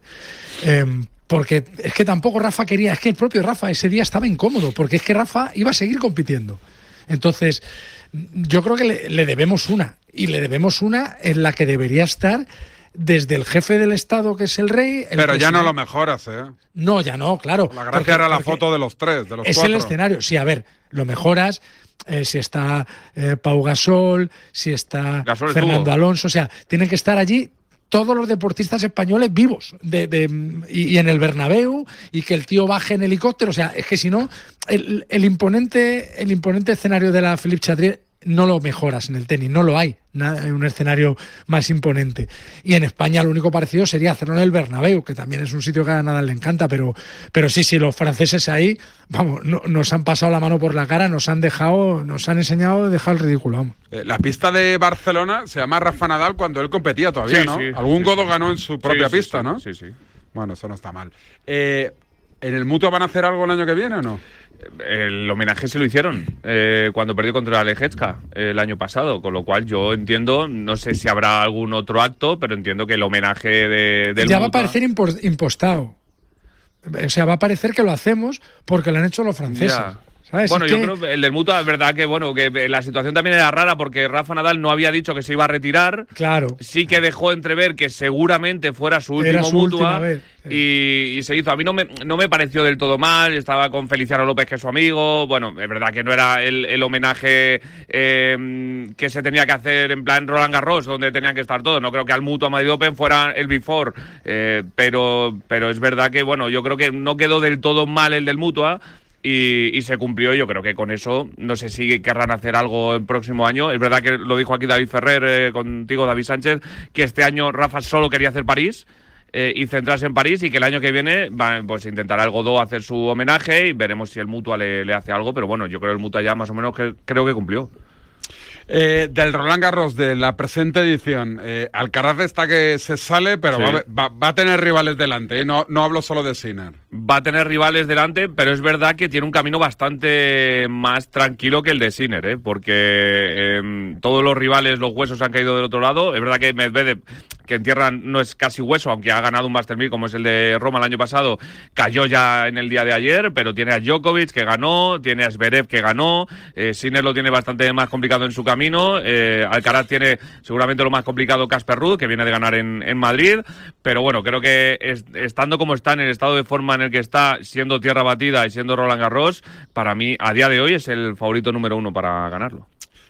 Porque es que tampoco Rafa quería, es que el propio Rafa ese día estaba incómodo, porque es que Rafa iba a seguir compitiendo. Entonces, yo creo que le debemos una, y le debemos una en la que debería estar desde el jefe del Estado, que es el rey. Pero ya no lo mejoras, ¿eh? No, ya no, claro. La gracia era la foto de los 3, de los 4. Es el escenario. Sí, a ver, lo mejoras si está Pau Gasol, si está Fernando Alonso. O sea, tienen que estar allí todos los deportistas españoles vivos y en el Bernabéu, y que el tío baje en helicóptero. O sea, es que si no, el imponente escenario de la Philippe Chatrier no lo mejoras en el tenis, no lo hay, un escenario más imponente. Y en España lo único parecido sería hacerlo en el Bernabéu, que también es un sitio que a Nadal le encanta, pero sí, los franceses ahí, vamos, nos han pasado la mano por la cara, nos han enseñado a dejar el ridículo, vamos. La pista de Barcelona se llama Rafa Nadal cuando él competía todavía, sí, ¿no? Sí, Algún godo ganó en su propia pista, ¿no? Sí. Bueno, eso no está mal. ¿En el Mutua van a hacer algo el año que viene o no? El homenaje se lo hicieron cuando perdió contra Lejecka el año pasado, con lo cual yo entiendo, no sé si habrá algún otro acto, pero entiendo que el homenaje del ya Mutua va a parecer impostado. O sea, va a parecer que lo hacemos porque lo han hecho los franceses. Ya. Bueno, yo creo que el del Mutua es verdad que que la situación también era rara porque Rafa Nadal no había dicho que se iba a retirar. Claro. Sí que dejó entrever que seguramente fuera su último Mutua y se hizo. A mí no me pareció del todo mal. Estaba con Feliciano López, que es su amigo. Bueno, es verdad que no era el homenaje que se tenía que hacer en plan Roland Garros, donde tenían que estar todos. No creo que al Mutua Madrid Open fuera el Before. Pero es verdad que, bueno, yo creo que no quedó del todo mal el del Mutua. y se cumplió. Yo creo que con eso no sé si querrán hacer algo el próximo año. Es verdad que lo dijo aquí David Ferrer, contigo David Sánchez, que este año Rafa solo quería hacer París y centrarse en París, y que el año que viene pues intentará el Godó hacer su homenaje y veremos si el Mutua le hace algo, pero bueno, yo creo que el Mutua ya más o menos creo que cumplió. Del Roland Garros de la presente edición, Alcaraz está que se sale, pero Sí. va a tener rivales delante, ¿eh? No hablo solo de Sinner. Va a tener rivales delante, pero es verdad que tiene un camino bastante más tranquilo que el de Sinner, ¿eh? Porque todos los rivales, los huesos han caído del otro lado. Es verdad que Medvedev, que en tierra no es casi hueso, aunque ha ganado un Master 1000 como es el de Roma el año pasado, cayó ya en el día de ayer, pero tiene a Djokovic que ganó, tiene a Zverev que ganó, Sinner lo tiene bastante más complicado en su camino, Alcaraz tiene seguramente lo más complicado Casper Ruud, que viene de ganar en Madrid, pero bueno, creo que estando como está, en el estado de forma en el que está, siendo tierra batida y siendo Roland Garros, para mí a día de hoy es el favorito número 1 para ganarlo.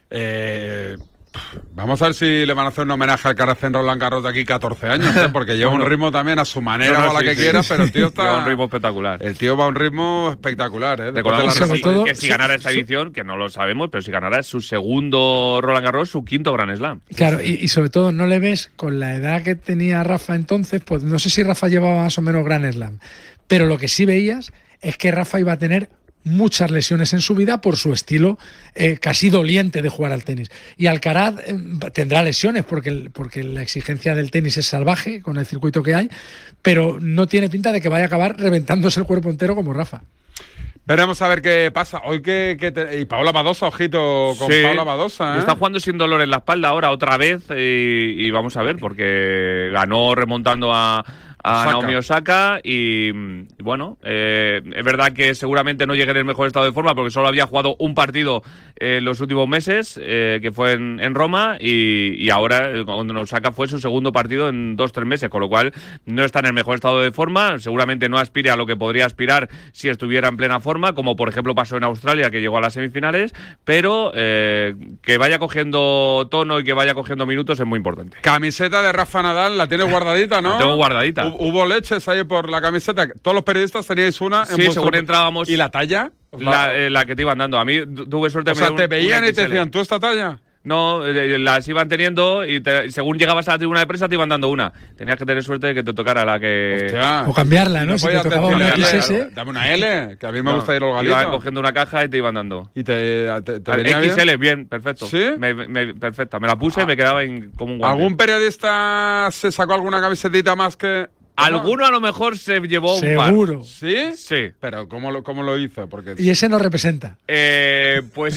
Vamos a ver si le van a hacer un homenaje a Alcaraz en Roland Garros de aquí 14 años, ¿eh? Porque lleva un ritmo también a su manera, o a la que quiera, pero el tío está... Lleva un ritmo espectacular. El tío va a un ritmo espectacular, ¿eh? Recordamos que si ganara esta edición, que no lo sabemos, pero si ganara es su segundo Roland Garros, su quinto Grand Slam. Claro, y sobre todo no le ves con la edad que tenía Rafa entonces, pues no sé si Rafa llevaba más o menos Grand Slam, pero lo que sí veías es que Rafa iba a tener muchas lesiones en su vida por su estilo casi doliente de jugar al tenis. Y Alcaraz tendrá lesiones porque la exigencia del tenis es salvaje con el circuito que hay, pero no tiene pinta de que vaya a acabar reventándose el cuerpo entero como Rafa. Veremos a ver qué pasa. Hoy y Paola Badosa, ojito con Paola Badosa, ¿eh? Está jugando sin dolor en la espalda ahora otra vez y vamos a ver, porque ganó remontando a Naomi Osaka y bueno, es verdad que seguramente no llegue en el mejor estado de forma porque solo había jugado un partido en los últimos meses, que fue en Roma, y ahora cuando Osaka fue su segundo partido en 2-3 meses, con lo cual no está en el mejor estado de forma, seguramente no aspire a lo que podría aspirar si estuviera en plena forma, como por ejemplo pasó en Australia, que llegó a las semifinales, pero que vaya cogiendo tono y que vaya cogiendo minutos es muy importante. Camiseta de Rafa Nadal, la tienes guardadita, ¿no? La tengo guardadita. Hubo leches ahí por la camiseta. Todos los periodistas teníais una. Sí, según entrábamos. ¿Y la talla? La que te iban dando. A mí tuve suerte. O sea, te veían y te decían, ¿tú esta talla? No, las iban teniendo y según llegabas a la tribuna de prensa te iban dando una. Tenías que tener suerte de que te tocara la que... Hostia. O cambiarla, ¿no? Si te tocaba una XS... Dame una L, que a mí me gusta ir al galito. Iban cogiendo una caja y te iban dando. ¿Y te venía XL, bien, perfecto. ¿Sí? Perfecta. Me la puse y me quedaba como un guante. ¿Algún periodista se sacó alguna camisetita más que...? Alguno a lo mejor se llevó Seguro. un par. ¿Sí? Sí. Pero ¿cómo lo hizo? Porque... Y ese no representa. Pues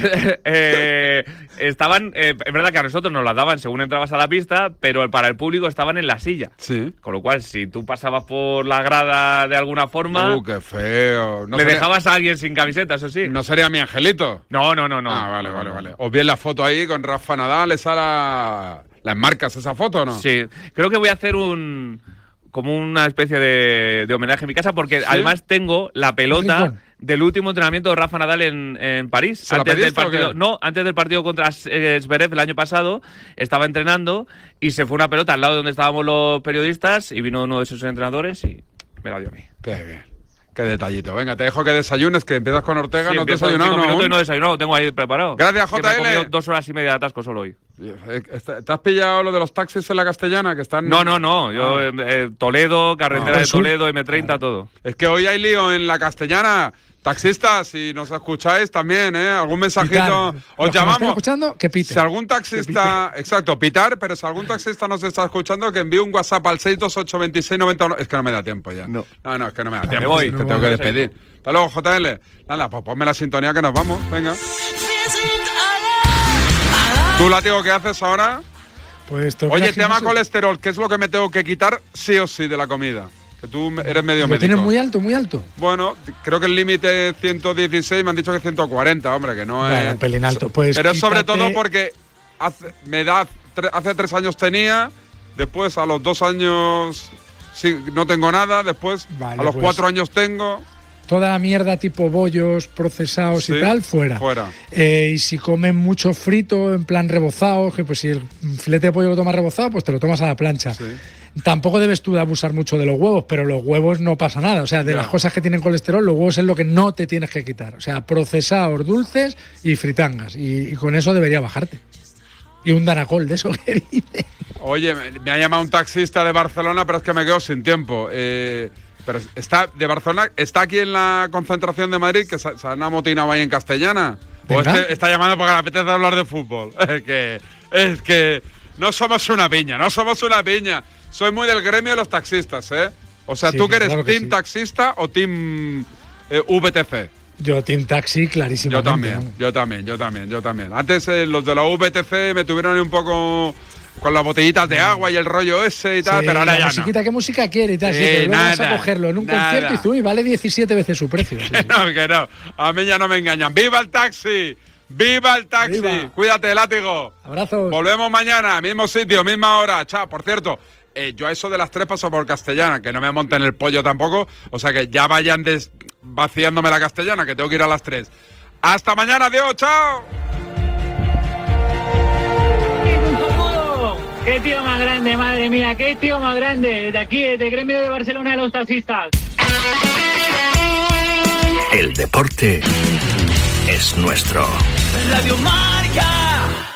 estaban, es verdad que a nosotros nos las daban según entrabas a la pista, pero para el público estaban en la silla. Sí. Con lo cual, si tú pasabas por la grada de alguna forma... qué feo. No dejabas a alguien sin camiseta, eso sí. ¿No sería mi angelito? No. Ah, vale. Os vi en la foto ahí con Rafa Nadal, las marcas, esa foto, ¿o no? Sí. Creo que voy a hacer como una especie de homenaje en mi casa, porque además tengo la pelota del último entrenamiento de Rafa Nadal en París. Antes del partido, antes del partido contra Zverev el año pasado, estaba entrenando y se fue una pelota al lado de donde estábamos los periodistas y vino uno de sus entrenadores y me la dio a mí. Qué bien. Qué detallito. Venga, te dejo que desayunes, que empiezas con Ortega. Sí, ¿No te has desayunado? No he desayunado, lo tengo ahí preparado. Gracias, JL. Me he comido 2 horas y media de atasco solo hoy. ¿Te has pillado lo de los taxis en la Castellana? Que están... No. Yo, Toledo, carretera de Toledo, M30, todo. Es que hoy hay lío en la Castellana. Taxistas, si nos escucháis también, algún mensajito, os llamamos. Escuchando, que pite. Si algún taxista, exacto, pitar, pero si algún taxista nos está escuchando, que envíe un WhatsApp al 6282691. Es que no me da tiempo ya. No, es que no me da tiempo. Me voy. Te tengo que despedir. Hasta luego, JL. Nada, pues ponme la sintonía que nos vamos. Venga. ¿Tú, Látigo, qué haces ahora? Pues oye, tema colesterol, ¿qué es lo que me tengo que quitar sí o sí de la comida? Que tú eres medio ¿Lo médico. tienes muy alto, muy alto? Bueno, creo que el límite es 116, me han dicho que 140, hombre, que no es... Un pelín alto. Pues pero es sobre todo porque hace 3 años tenía, después a los 2 años no tengo nada, después a los 4 años tengo... Toda la mierda tipo bollos, procesados y tal, fuera. Y si comen mucho frito, en plan rebozado, que pues si el filete de pollo lo tomas rebozado, pues te lo tomas a la plancha. tampoco debes tú de abusar mucho de los huevos, pero los huevos no pasa nada. O sea, de las cosas que tienen colesterol, los huevos es lo que no te tienes que quitar. O sea, procesados, dulces y fritangas. Y con eso debería bajarte. Y un Danacol de eso que dice. Oye, me ha llamado un taxista de Barcelona, pero es que me quedo sin tiempo. Pero está de Barcelona, está aquí en la concentración de Madrid, que se han amotinado ahí en Castellana. O está llamando porque le apetece hablar de fútbol. Es que no somos una piña, Soy muy del gremio de los taxistas, ¿eh? O sea, sí, ¿tú que eres claro que team taxista o team VTC? Yo team taxi, clarísimamente. Yo también. Antes los de la VTC me tuvieron un poco con las botellitas de agua y el rollo ese y tal, pero ahora ya musiquita, ¿qué música quiere y tal? Sí, pero luego vas a cogerlo en un concierto y vale 17 veces su precio. Sí. Que no, a mí ya no me engañan. ¡Viva el taxi! ¡Viva el taxi! ¡Viva! Cuídate, látigo. Abrazos. Volvemos mañana, mismo sitio, misma hora. Chao, por cierto, yo a eso de las 3 paso por Castellana, que no me monten el pollo tampoco, o sea que ya vayan vaciándome la Castellana, que tengo que ir a las 3. ¡Hasta mañana, adiós! ¡Chao! ¡Qué tío más grande, madre mía! ¡Qué tío más grande! De aquí, del gremio de Barcelona de los taxistas. El deporte es nuestro. Radio Marca.